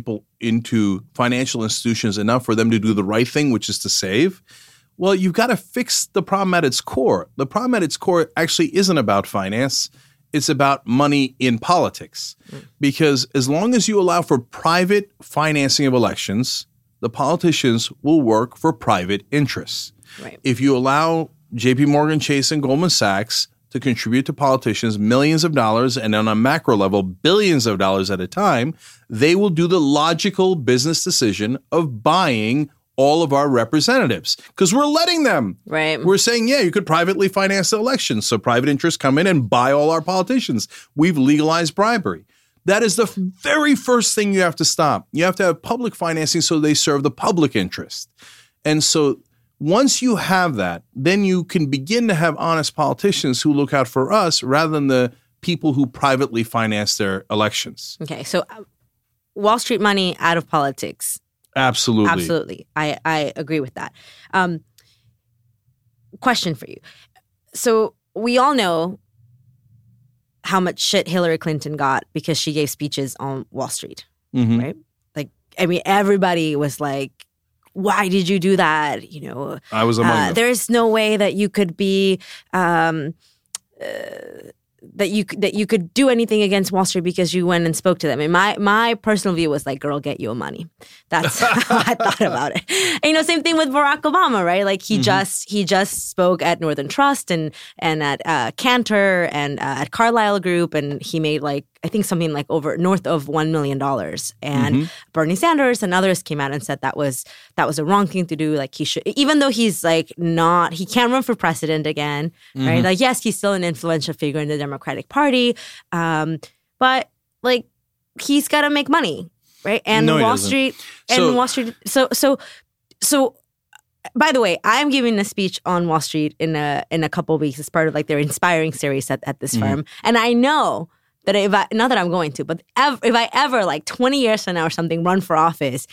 into financial institutions enough for them to do the right thing, which is to save, well, you've got to fix the problem at its core. The problem at its core actually isn't about finance. It's about money in politics. Mm. Because as long as you allow for private financing of elections, the politicians will work for private interests. Right. If you allow J P Morgan Chase and Goldman Sachs to contribute to politicians millions of dollars and on a macro level, billions of dollars at a time, they will do the logical business decision of buying all of our representatives because we're letting them. Right. We're saying, yeah, you could privately finance the elections. So private interests come in and buy all our politicians. We've legalized bribery. That is the very first thing you have to stop. You have to have public financing so they serve the public interest. And so once you have that, then you can begin to have honest politicians who look out for us rather than the people who privately finance their elections. Okay. So uh, Wall Street money out of politics. Absolutely. Absolutely. I, I agree with that. Um, question for you. So we all know how much shit Hillary Clinton got because she gave speeches on Wall Street, Mm-hmm. right? Like, I mean, everybody was like, why did you do that? You know, I was among uh, them. there's no way that you could be, um, uh, that you that you could do anything against Wall Street because you went and spoke to them. And my my personal view was like, girl, get your money. That's how I thought about it. And, you know, same thing with Barack Obama, right? Like he mm-hmm. just he just spoke at Northern Trust and and at uh, Cantor and uh, at Carlyle Group, and he made like I think something like over north of one million dollars. And mm-hmm. Bernie Sanders and others came out and said that was that was a wrong thing to do. Like he should, even though he's like not, he can't run for president again, mm-hmm. right? Like yes, he's still an influential figure in the Democratic Party, um, but like he's got to make money, right? And no, Wall Street and so, Wall Street. So so so. By the way, I'm giving a speech on Wall Street in a in a couple of weeks as part of like their inspiring series at, at this mm-hmm. firm, and I know that if I, not that I'm going to, but ever, if I ever like twenty years from now or something run for office,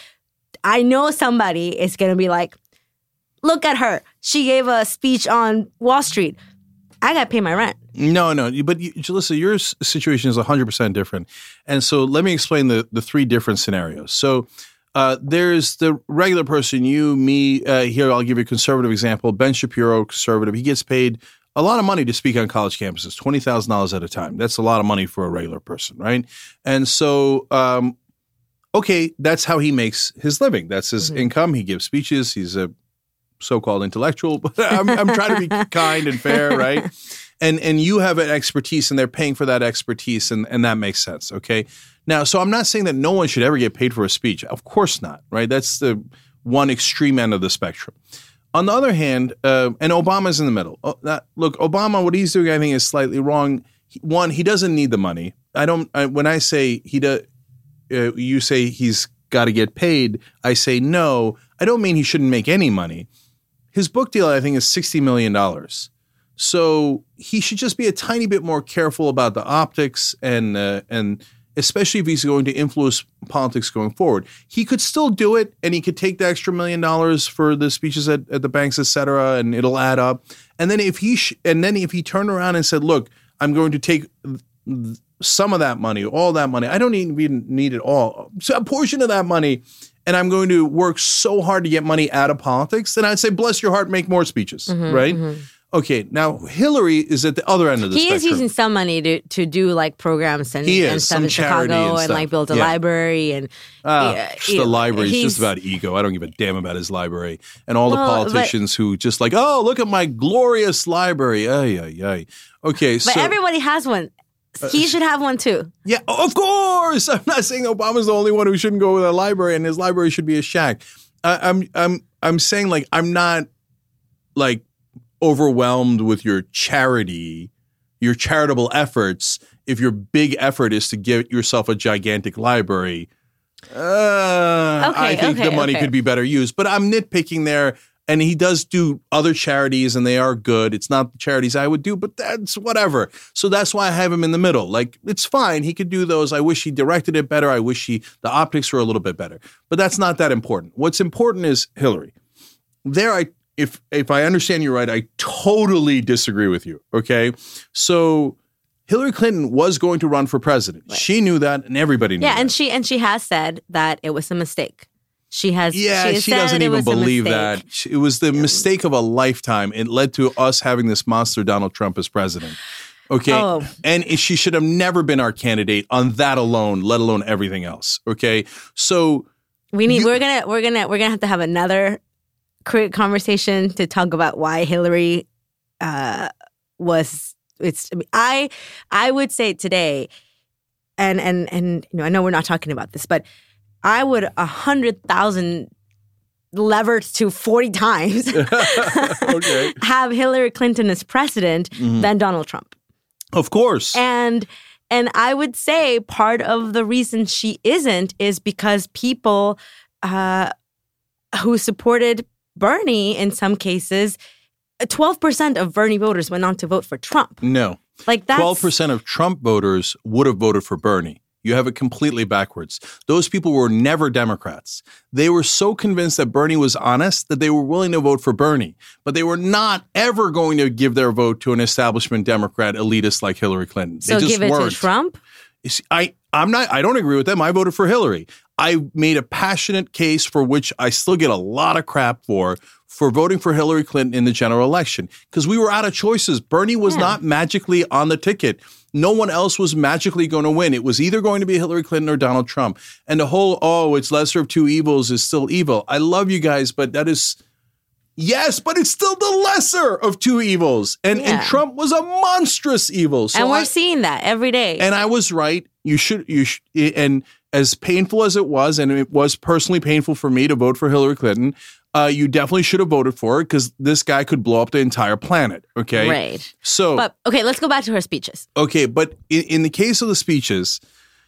I know somebody is going to be like, look at her. She gave a speech on Wall Street. I got to pay my rent. No, no. But you, Jalissa, your situation is one hundred percent different. And so let me explain the, the three different scenarios. So uh, there's the regular person, you, me. Uh, here, I'll give you a conservative example. Ben Shapiro, conservative. He gets paid a lot of money to speak on college campuses, twenty thousand dollars at a time. That's a lot of money for a regular person, right? And so, um, okay, that's how he makes his living. That's his mm-hmm. income. He gives speeches. He's a so-called intellectual, but I'm, I'm trying to be kind and fair, right? And and you have an expertise, and they're paying for that expertise, and, and that makes sense, okay? Now, so I'm not saying that no one should ever get paid for a speech. Of course not, right? That's the one extreme end of the spectrum. On the other hand, uh, and Obama's in the middle. Oh, that, look, Obama, what he's doing, I think, is slightly wrong. He, one, he doesn't need the money. I don't. I, when I say he does, uh, you say he's got to get paid. I say no. I don't mean he shouldn't make any money. His book deal, I think, is sixty million dollars. So he should just be a tiny bit more careful about the optics and uh, and. especially if he's going to influence politics going forward. He could still do it, and he could take the extra million dollars for the speeches at, at the banks, et cetera, and it'll add up. And then if he sh- and then if he turned around and said, look, I'm going to take some of that money, all that money. I don't even need it all. So a portion of that money, and I'm going to work so hard to get money out of politics, then I'd say, bless your heart, make more speeches, mm-hmm, right? Mm-hmm. Okay, now Hillary is at the other end of the he spectrum. He is using some money to, to do like programs and, he is, and stuff some in charity Chicago and, and like build a yeah. library and uh, uh, just the library is just he's- about ego. I don't give a damn about his library and all Well, the politicians who just like, oh, look at my glorious library. Ay, ay, ay. Okay, But so everybody has one. He should have one too. yeah, of course. I'm not saying Obama's the only one who shouldn't go with a library, and his library should be a shack. I, I'm, I'm, I'm saying like I'm not like. overwhelmed with your charity, your charitable efforts, if your big effort is to give yourself a gigantic library, uh, Okay, I think okay, the money okay. could be better used. But I'm nitpicking there, and he does do other charities, and they are good. It's not the charities I would do, but that's whatever. So that's why I have him in the middle. Like, it's fine. He could do those. I wish he directed it better. I wish he the optics were a little bit better. But that's not that important. What's important is Hillary. There I If if I understand you right, I totally disagree with you, okay? So Hillary Clinton was going to run for president. Right. She knew that, and everybody knew yeah, that. Yeah, and she and she has said that it was a mistake. She has. Yeah, she, has she said doesn't it even was a believe mistake. that. It was the Yeah. mistake of a lifetime. It led to us having this monster Donald Trump as president. Okay, Oh. and she should have never been our candidate on that alone, let alone everything else. Okay, so We need. You- we're gonna. We're gonna. We're gonna have to have another quick conversation to talk about why Hillary uh, was. It's. I mean, I. I would say today, and and and you know, I know we're not talking about this, but I would a hundred thousand levered to forty times Okay. have Hillary Clinton as president Mhm. than Donald Trump. of course, And and I would say part of the reason she isn't is because people uh, who supported Bernie in some cases, twelve percent of Bernie voters went on to vote for Trump. no. Like that's twelve percent of Trump voters would have voted for Bernie. You have it completely backwards. Those people were never Democrats. They were so convinced that Bernie was honest that they were willing to vote for Bernie, but they were not ever going to give their vote to an establishment Democrat elitist like Hillary Clinton. so they just give it weren't. to Trump. You see, I, I'm not, I don't agree with them. I voted for Hillary. I made a passionate case for which I still get a lot of crap for, for voting for Hillary Clinton in the general election because we were out of choices. Bernie was Yeah. not magically on the ticket. No one else was magically going to win. It was either going to be Hillary Clinton or Donald Trump. And the whole, oh, it's lesser of two evils is still evil. I love you guys, but that is, yes, but it's still the lesser of two evils. And, and Yeah. Trump was a monstrous evil. So and we're I, seeing that every day. and I was right. You should, you sh- and as painful as it was, and it was personally painful for me to vote for Hillary Clinton, uh, you definitely should have voted for it because this guy could blow up the entire planet. Okay. right. So, But okay, let's go back to her speeches. okay. But in, in the case of the speeches,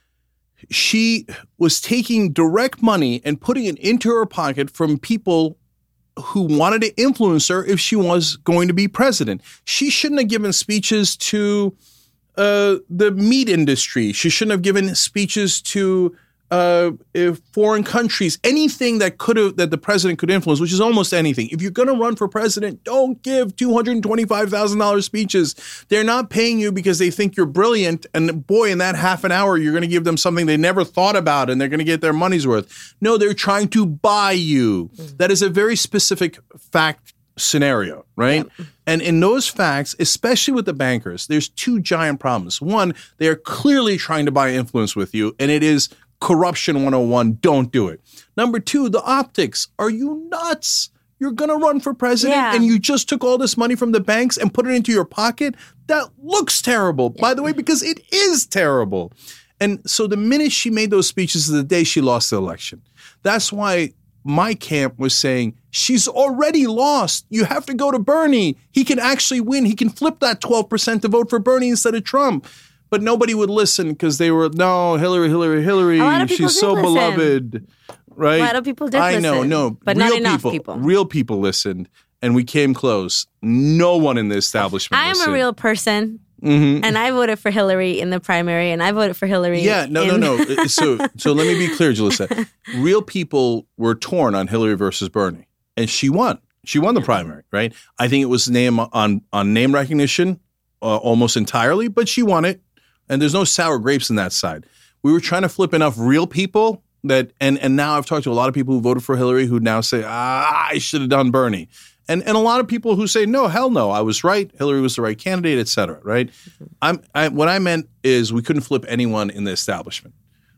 she was taking direct money and putting it into her pocket from people who wanted to influence her if she was going to be president. She shouldn't have given speeches to uh, the meat industry. She shouldn't have given speeches to uh, if foreign countries, anything that could have that the president could influence, which is almost anything. If you're going to run for president, don't give two hundred twenty-five thousand dollars speeches. They're not paying you because they think you're brilliant. And boy, in that half an hour, you're going to give them something they never thought about and they're going to get their money's worth. No, they're trying to buy you. Mm-hmm. That is a very specific fact scenario, right? Yep. And in those facts, especially with the bankers, there's two giant problems. One, they are clearly trying to buy influence with you, and it is corruption one oh one. Don't do it. Number two, the optics. Are you nuts? You're going to run for president Yeah. and you just took all this money from the banks and put it into your pocket? That looks terrible, yeah. by the way, because it is terrible. And so the minute she made those speeches is the day she lost the election. That's why my camp was saying, she's already lost. You have to go to Bernie. He can actually win. He can flip that twelve percent to vote for Bernie instead of Trump. But nobody would listen because they were, no, Hillary, Hillary, Hillary. A lot of people She's did so listen. beloved. Right? A lot of people did I listen. know, no. But real not enough people, people. Real people listened, and we came close. No one in the establishment I am listened. a real person. Mm-hmm. And I voted for Hillary in the primary, and I voted for Hillary. Yeah, no, in- no, no. So, so let me be clear, Jalissa. Real people were torn on Hillary versus Bernie, and she won. She won the primary, right? I think it was name on on name recognition uh, almost entirely, but she won it. And there's no sour grapes in that side. We were trying to flip enough real people that, and and now I've talked to a lot of people who voted for Hillary who now say, ah, I should have done Bernie. And and a lot of people who say, no, hell no, I was right. Hillary was the right candidate, et cetera, right? Mm-hmm. I'm, I, what I meant is we couldn't flip anyone in the establishment.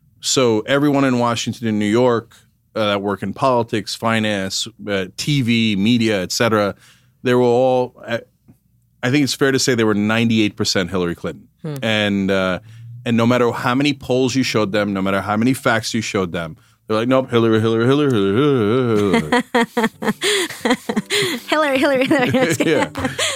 So everyone in Washington and New York uh, that work in politics, finance, uh, T V, media, et cetera, they were all, uh, I think it's fair to say they were ninety-eight percent Hillary Clinton. Hmm. And uh, and no matter how many polls you showed them, no matter how many facts you showed them, they're like, nope, Hillary, Hillary, Hillary, Hillary, Hillary, Hillary, Hillary. yeah.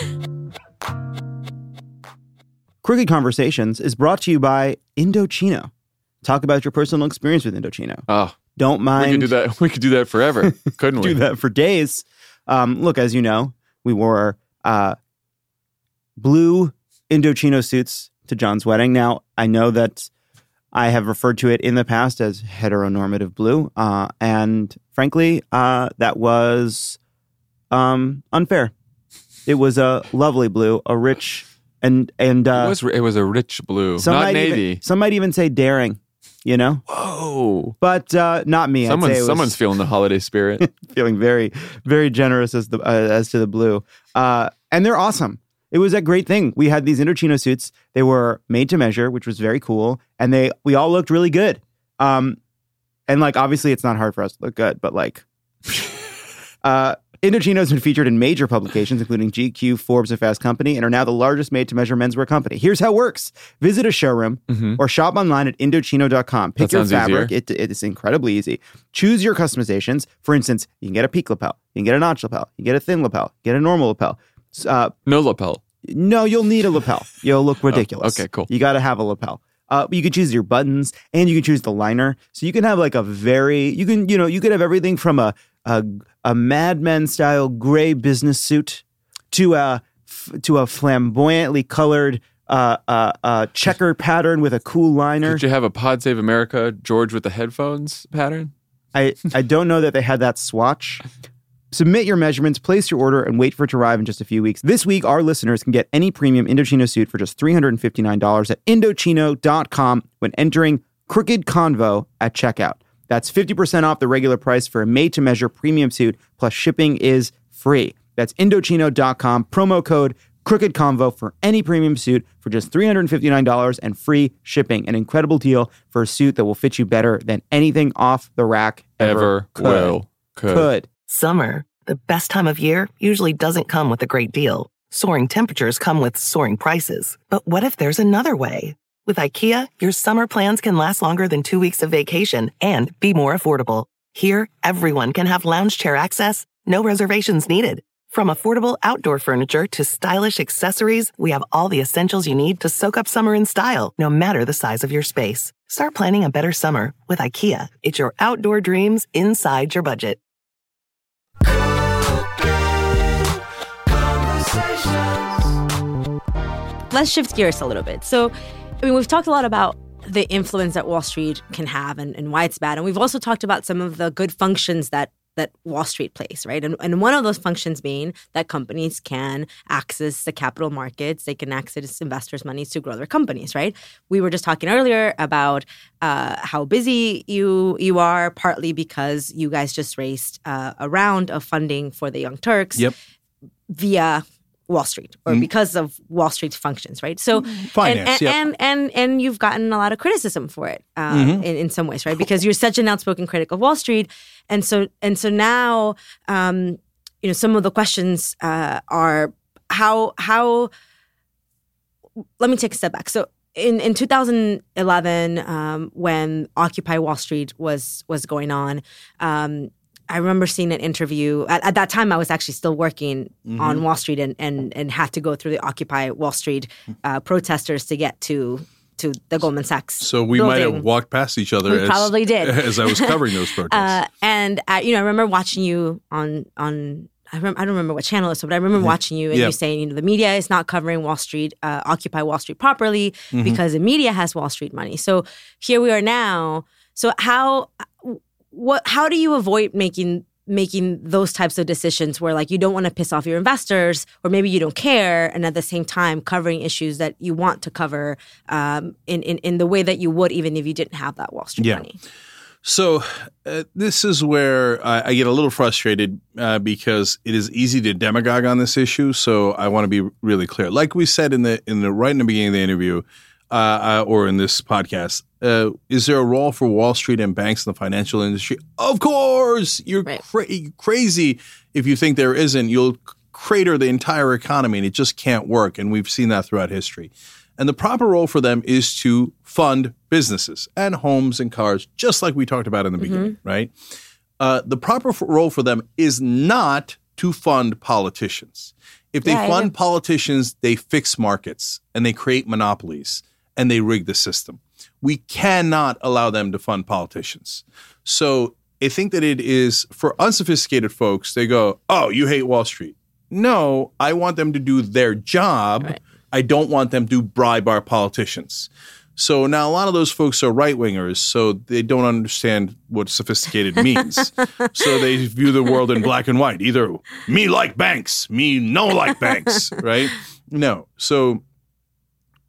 Crooked Conversations is brought to you by Indochino. Talk about your personal experience with Indochino. Oh, Don't mind. we could do that. We could do that forever, couldn't we? do that for days. Um, look, as you know, we wore uh, blue Indochino suits to John's wedding. Now, I know that I have referred to it in the past as heteronormative blue. Uh, and frankly, uh, that was um, unfair. It was a lovely blue, a rich And and uh, it was it was a rich blue, some not might navy. Even, some might even say daring, you know. Whoa! But uh, not me. Someone's I'd say it was someone's feeling the holiday spirit. feeling very very generous as the uh, as to the blue. Uh, and they're awesome. It was a great thing. We had these Indochino suits. They were made to measure, which was very cool, and they we all looked really good. Um, and like obviously, it's not hard for us to look good, but like. uh, Indochino has been featured in major publications, including G Q, Forbes, and Fast Company, and are now the largest made-to-measure menswear company. Here's how it works. Visit a showroom Mm-hmm. or shop online at Indochino dot com. Pick That your sounds fabric. easier. It, it's incredibly easy. Choose your customizations. For instance, you can get a peak lapel. You can get a notch lapel. You can get a thin lapel. You can get a normal lapel. Uh, No lapel. no, you'll need a lapel. You'll look ridiculous. okay, cool. You got to have a lapel. Uh, you can choose your buttons and you can choose the liner. So you can have like a very, you can, you know, you could have everything from a, a, a Mad Men style gray business suit to a, f- to a flamboyantly colored, uh, uh, uh, checker pattern with a cool liner. Did you have a Pod Save America George with the headphones pattern? I, I don't know that they had that swatch. Submit your measurements, place your order, and wait for it to arrive in just a few weeks. This week, our listeners can get any premium Indochino suit for just three hundred fifty-nine dollars at Indochino dot com when entering Crooked Convo at checkout. That's fifty percent off the regular price for a made-to-measure premium suit, plus shipping is free. That's Indochino dot com, promo code Crooked Convo for any premium suit for just three hundred fifty-nine dollars and free shipping. An incredible deal for a suit that will fit you better than anything off the rack ever, Ever could. will. Could. Could. Summer, the best time of year, usually doesn't come with a great deal. Soaring temperatures come with soaring prices. But what if there's another way? With IKEA, your summer plans can last longer than two weeks of vacation and be more affordable. Here, everyone can have lounge chair access, no reservations needed. From affordable outdoor furniture to stylish accessories, we have all the essentials you need to soak up summer in style, no matter the size of your space. Start planning a better summer with IKEA. It's your outdoor dreams inside your budget. Let's shift gears a little bit. So, I mean, we've talked a lot about the influence that Wall Street can have and, and why it's bad. And we've also talked about some of the good functions that that Wall Street plays, right? And, and one of those functions being that companies can access the capital markets. They can access investors' money to grow their companies, right? We were just talking earlier about uh, how busy you you are, partly because you guys just raised uh, a round of funding for the Young Turks Yep. via Wall Street, or Mm. because of Wall Street's functions, right? So, Finance, and, and, yep. and and and you've gotten a lot of criticism for it uh, Mhm. in, in some ways, right? Because you're such an outspoken critic of Wall Street, and so and so now, um, you know, some of the questions uh, are how how. Let me take a step back. So. In in two thousand eleven, um, when Occupy Wall Street was was going on, um, I remember seeing an interview. At, at that time, I was actually still working Mhm. on Wall Street and, and and had to go through the Occupy Wall Street uh, protesters to get to to the Goldman Sachs. So we might have building. walked past each other We as, probably did. as I was covering those protests. Uh, and uh, you know, I remember watching you on on. I, rem- I don't remember what channel it was, but I remember watching you and Yeah. you saying, you know, the media is not covering Wall Street, uh, Occupy Wall Street properly Mhm. because the media has Wall Street money. So here we are now. So how what how do you avoid making making those types of decisions where like you don't want to piss off your investors, or maybe you don't care, and at the same time covering issues that you want to cover um, in, in in the way that you would even if you didn't have that Wall Street Yeah. money? So uh, this is where I, I get a little frustrated uh, because it is easy to demagogue on this issue. So I want to be really clear. Like we said in the in the right in the beginning of the interview, uh, uh, or in this podcast, uh, is there a role for Wall Street and banks in the financial industry? Of course, you're Right. cra- crazy if you think there isn't. You'll crater the entire economy, and it just can't work. And we've seen that throughout history. And the proper role for them is to fund businesses and homes and cars, just like we talked about in the beginning, right? Uh, the proper f- role for them is not to fund politicians. If they Yeah, I fund know. politicians, they fix markets and they create monopolies and they rig the system. We cannot allow them to fund politicians. So I think that it is for unsophisticated folks, they go, oh, you hate Wall Street. No, I want them to do their job. Right. I don't want them to bribe our politicians. So now a lot of those folks are right-wingers, so they don't understand what sophisticated means. So they view the world in black and white. Either me like banks, me no like banks, right? No. So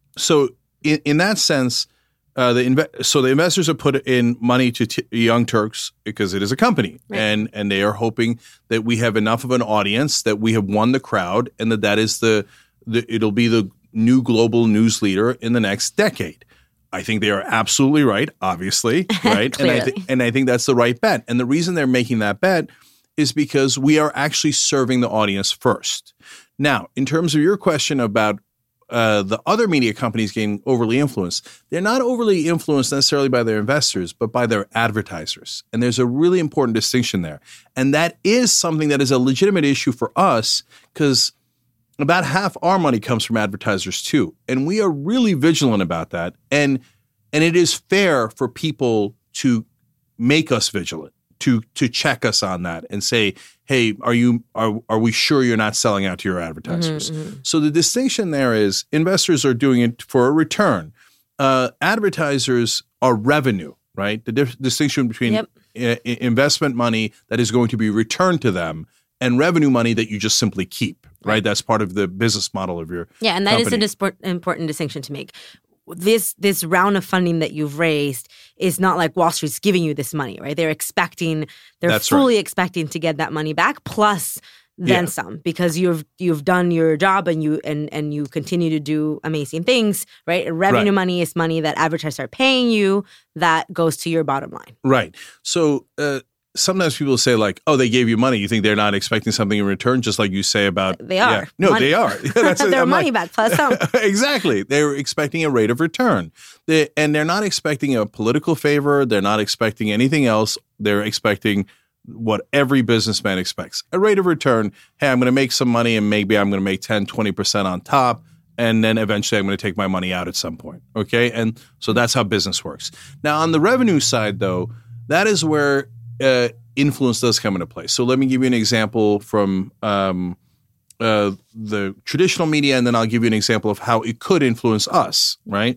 so in, in that sense, uh, the inve- so the investors have put in money to t- Young Turks because it is a company, Right. and and they are hoping that we have enough of an audience that we have won the crowd, and that that is the, the it'll be the new global news leader in the next decade. I think they are absolutely right, obviously, right? and I Clearly. th- and I think that's the right bet. And the reason they're making that bet is because we are actually serving the audience first. Now, in terms of your question about uh, the other media companies getting overly influenced, they're not overly influenced necessarily by their investors, but by their advertisers. And there's a really important distinction there. And that is something that is a legitimate issue for us because about half our money comes from advertisers too. And we are really vigilant about that. And and it is fair for people to make us vigilant, to to check us on that and say, hey, are you are are we sure you're not selling out to your advertisers? Mm-hmm, So the distinction there is investors are doing it for a return. Uh, advertisers are revenue, right? The dif- distinction between Yep. i- i- investment money that is going to be returned to them and revenue money that you just simply keep, right? That's part of the business model of your Yeah, and that is company. an dispor- important distinction to make. This this round of funding that you've raised is not like Wall Street's giving you this money, right? They're expecting, they're That's fully expecting to get that money back plus then Yeah. some because you've you've done your job and you and and you continue to do amazing things, right? And revenue Right. money is money that advertisers are paying you that goes to your bottom line. Right. So uh, sometimes people say like, oh, they gave you money. You think they're not expecting something in return, just like you say about They are. Yeah. No, Money- they are. That's Their I'm money like- back plus some. exactly. They're expecting a rate of return. They, and they're not expecting a political favor. They're not expecting anything else. They're expecting what every businessman expects. A rate of return. Hey, I'm going to make some money and maybe I'm going to make ten, twenty percent on top. And then eventually I'm going to take my money out at some point. Okay. And so that's how business works. Now, on the revenue side, though, that is where uh, influence does come into play. So let me give you an example from um, uh, the traditional media, and then I'll give you an example of how it could influence us, right?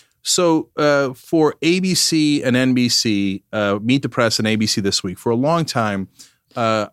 So uh, for A B C and N B C, uh, Meet the Press and A B C This Week, for a long time, uh,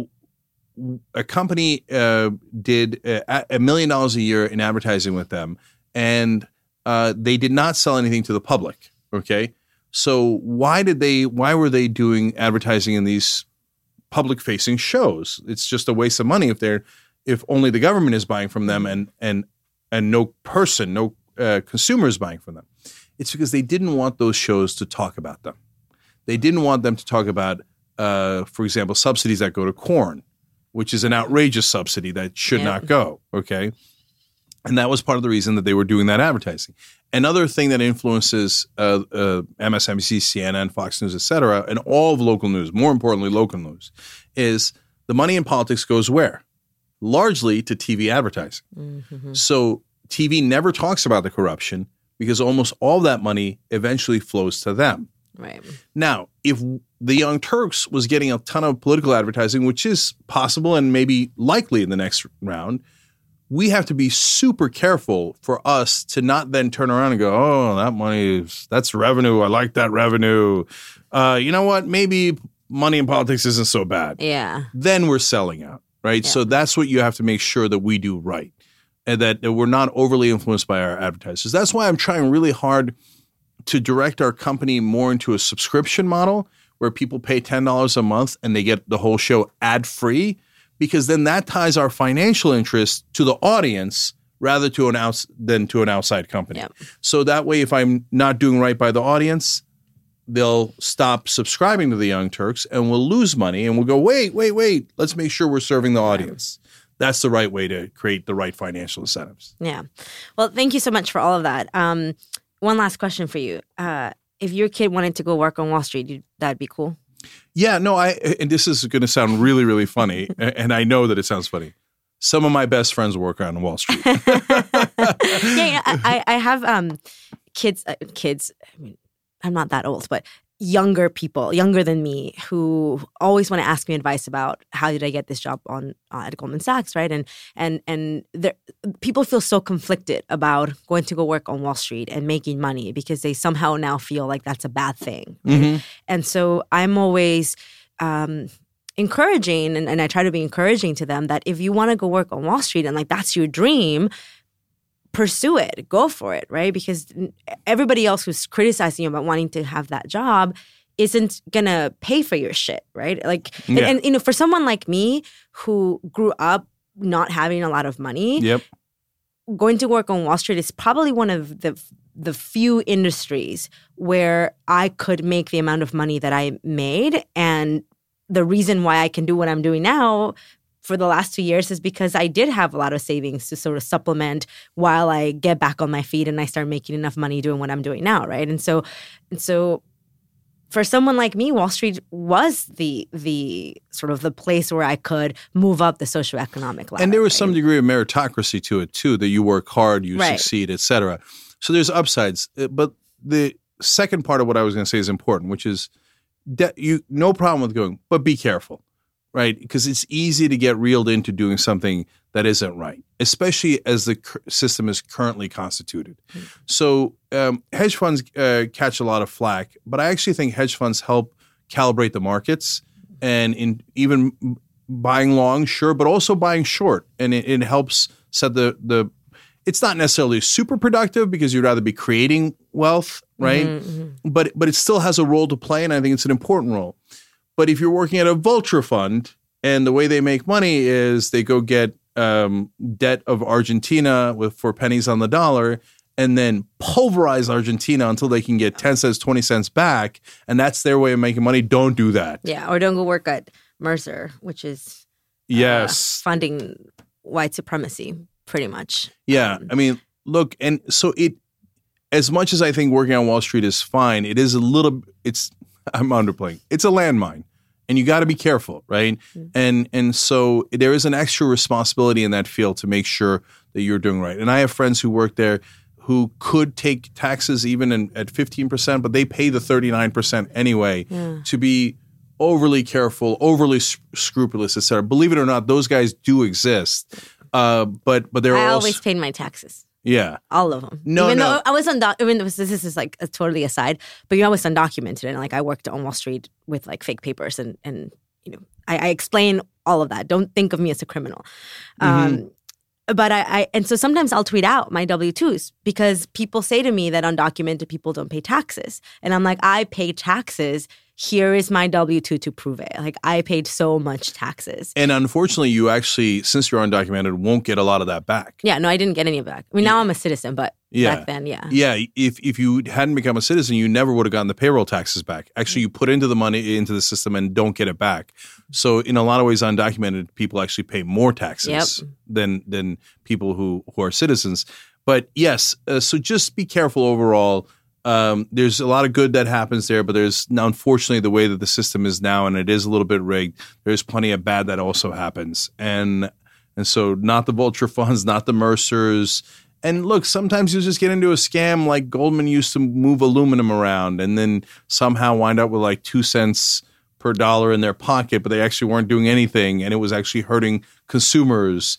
a company uh, did a, a million dollars a year in advertising with them, and uh, they did not sell anything to the public, okay? So why did they? Why were they doing advertising in these public-facing shows? It's just a waste of money if they're if only the government is buying from them and and and no person, no uh, consumer is buying from them. It's because they didn't want those shows to talk about them. They didn't want them to talk about, uh, for example, subsidies that go to corn, which is an outrageous subsidy that should Yeah. not go. Okay. And that was part of the reason that they were doing that advertising. Another thing that influences uh, uh, M S N B C, C N N, Fox News, et cetera, and all of local news, more importantly, local news, is the money in politics goes where? Largely to T V advertising. Mm-hmm. So T V never talks about the corruption because almost all that money eventually flows to them. Right. Now, if the Young Turks was getting a ton of political advertising, which is possible and maybe likely in the next round, we have to be super careful for us to not then turn around and go, oh, that money, is, that's revenue. I like that revenue. Uh, you know what? Maybe money in politics isn't so bad. Yeah. Then we're selling out, right? Yeah. So that's what you have to make sure that we do right and that we're not overly influenced by our advertisers. That's why I'm trying really hard to direct our company more into a subscription model where people pay ten dollars a month and they get the whole show ad-free, because then that ties our financial interest to the audience rather to an outs- than to an outside company. Yep. So that way, if I'm not doing right by the audience, they'll stop subscribing to the Young Turks and we'll lose money and we'll go, wait, wait, wait, let's make sure we're serving the audience. That's the right way to create the right financial incentives. Yeah. Well, thank you so much for all of that. Um, one last question for you. Uh, if your kid wanted to go work on Wall Street, you, that'd be cool. Yeah, no, I and this is going to sound really, really funny, and I know that it sounds funny. Some of my best friends work on Wall Street. yeah, you know, I, I have um, kids. Uh, kids. I mean, I'm not that old, but younger people, younger than me, who always want to ask me advice about how did I get this job on uh, at Goldman Sachs, right? And and and there, people feel so conflicted about going to go work on Wall Street and making money because they somehow now feel like that's a bad thing. Right? Mm-hmm. And so I'm always um, encouraging, and, and I try to be encouraging to them that if you want to go work on Wall Street and like that's your dream, pursue it, go for it, right? Because everybody else who's criticizing you about wanting to have that job isn't gonna pay for your shit, right? Like, Yeah. and, and you know, for someone like me who grew up not having a lot of money, Yep. going to work on Wall Street is probably one of the the few industries where I could make the amount of money that I made. And the reason why I can do what I'm doing now for the last two years is because I did have a lot of savings to sort of supplement while I get back on my feet and I start making enough money doing what I'm doing now, right? And so, and so for someone like me, Wall Street was the the sort of the place where I could move up the socioeconomic ladder. And there was right? some degree of meritocracy to it too, that you work hard, you Right. succeed, et cetera. So there's upsides. Uh, But the second part of what I was going to say is important, which is de- you no problem with going, but be careful, right? Because it's easy to get reeled into doing something that isn't right, especially as the cur- system is currently constituted. Mm-hmm. So um, hedge funds uh, catch a lot of flack, but I actually think hedge funds help calibrate the markets and in even buying long, sure, but also buying short. And it, it helps set the, the, it's not necessarily super productive because you'd rather be creating wealth, right? Mm-hmm. But, but it still has a role to play, and I think it's an important role. But if you're working at a vulture fund and the way they make money is they go get um, debt of Argentina with for pennies on the dollar and then pulverize Argentina until they can get ten cents, twenty cents back, and that's their way of making money, don't do that. Yeah, or don't go work at Mercer, which is Yes. uh, funding white supremacy, pretty much. Yeah. Um, I mean, look, and so it, as much as I think working on Wall Street is fine, it is a little, it's, I'm underplaying, it's a landmine. And you got to be careful, right? Mm-hmm. And and so there is an extra responsibility in that field to make sure that you're doing right. And I have friends who work there who could take taxes even in, at fifteen percent, but they pay the thirty-nine percent anyway yeah. to be overly careful, overly sc- scrupulous, et cetera. Believe it or not, those guys do exist. Uh, but but they're I also, always paid my taxes. Yeah. All of them. No, even no. though I was undocumented, even though this is like a totally aside, but you know, I was undocumented and like I worked on Wall Street with like fake papers and, and you know, I, I explain all of that. Don't think of me as a criminal. Mm-hmm. Um, but I, I, and so sometimes I'll tweet out my W two's because people say to me that undocumented people don't pay taxes. And I'm like, I pay taxes. Here is my W two to prove it. Like I paid so much taxes. And unfortunately, you actually, since you're undocumented, won't get a lot of that back. Yeah, no, I didn't get any of that. I mean, now I'm a citizen, but Yeah. back then, yeah. Yeah, if if you hadn't become a citizen, you never would have gotten the payroll taxes back. Actually, you put into the money into the system and don't get it back. So in a lot of ways, undocumented people actually pay more taxes Yep. than than people who, who are citizens. But yes, uh, so just be careful overall. Um, there's a lot of good that happens there, but there's now, unfortunately, the way that the system is now, and it is a little bit rigged, there's plenty of bad that also happens. And and so not the vulture funds, not the Mercers. And look, sometimes you just get into a scam like Goldman used to move aluminum around and then somehow wind up with like two cents per dollar in their pocket, but they actually weren't doing anything and it was actually hurting consumers.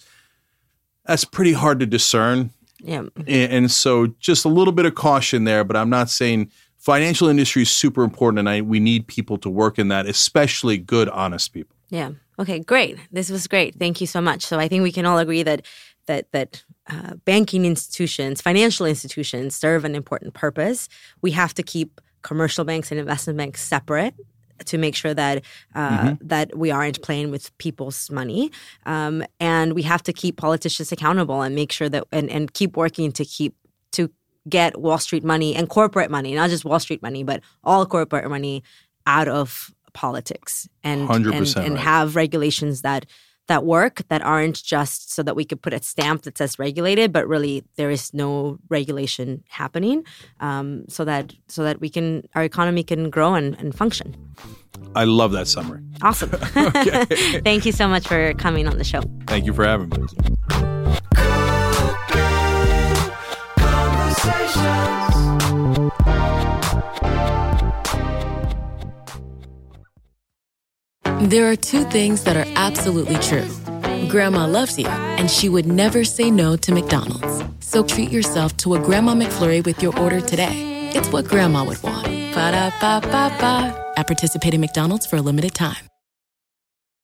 That's pretty hard to discern. Yeah. And, and so just a little bit of caution there, but I'm not saying financial industry is super important and I, we need people to work in that, especially good, honest people. Yeah. Okay, great. This was great. Thank you so much. So I think we can all agree that that that uh, banking institutions, financial institutions serve an important purpose. We have to keep commercial banks and investment banks separate to make sure that uh, mm-hmm. that we aren't playing with people's money. Um, and we have to keep politicians accountable and make sure that and, and keep working to keep to get Wall Street money and corporate money, not just Wall Street money, but all corporate money out of politics and one hundred and, percent and right. have regulations that that work, that aren't just so that we could put a stamp that says regulated, but really there is no regulation happening, um, so that so that we can our economy can grow and, and function. I love that summary. Awesome. Thank you so much for coming on the show. Thank you for having me. There are two things that are absolutely true. Grandma loves you, and she would never say no to McDonald's. So treat yourself to a Grandma McFlurry with your order today. It's what Grandma would want. Ba-da-ba-ba-ba. At participating McDonald's for a limited time.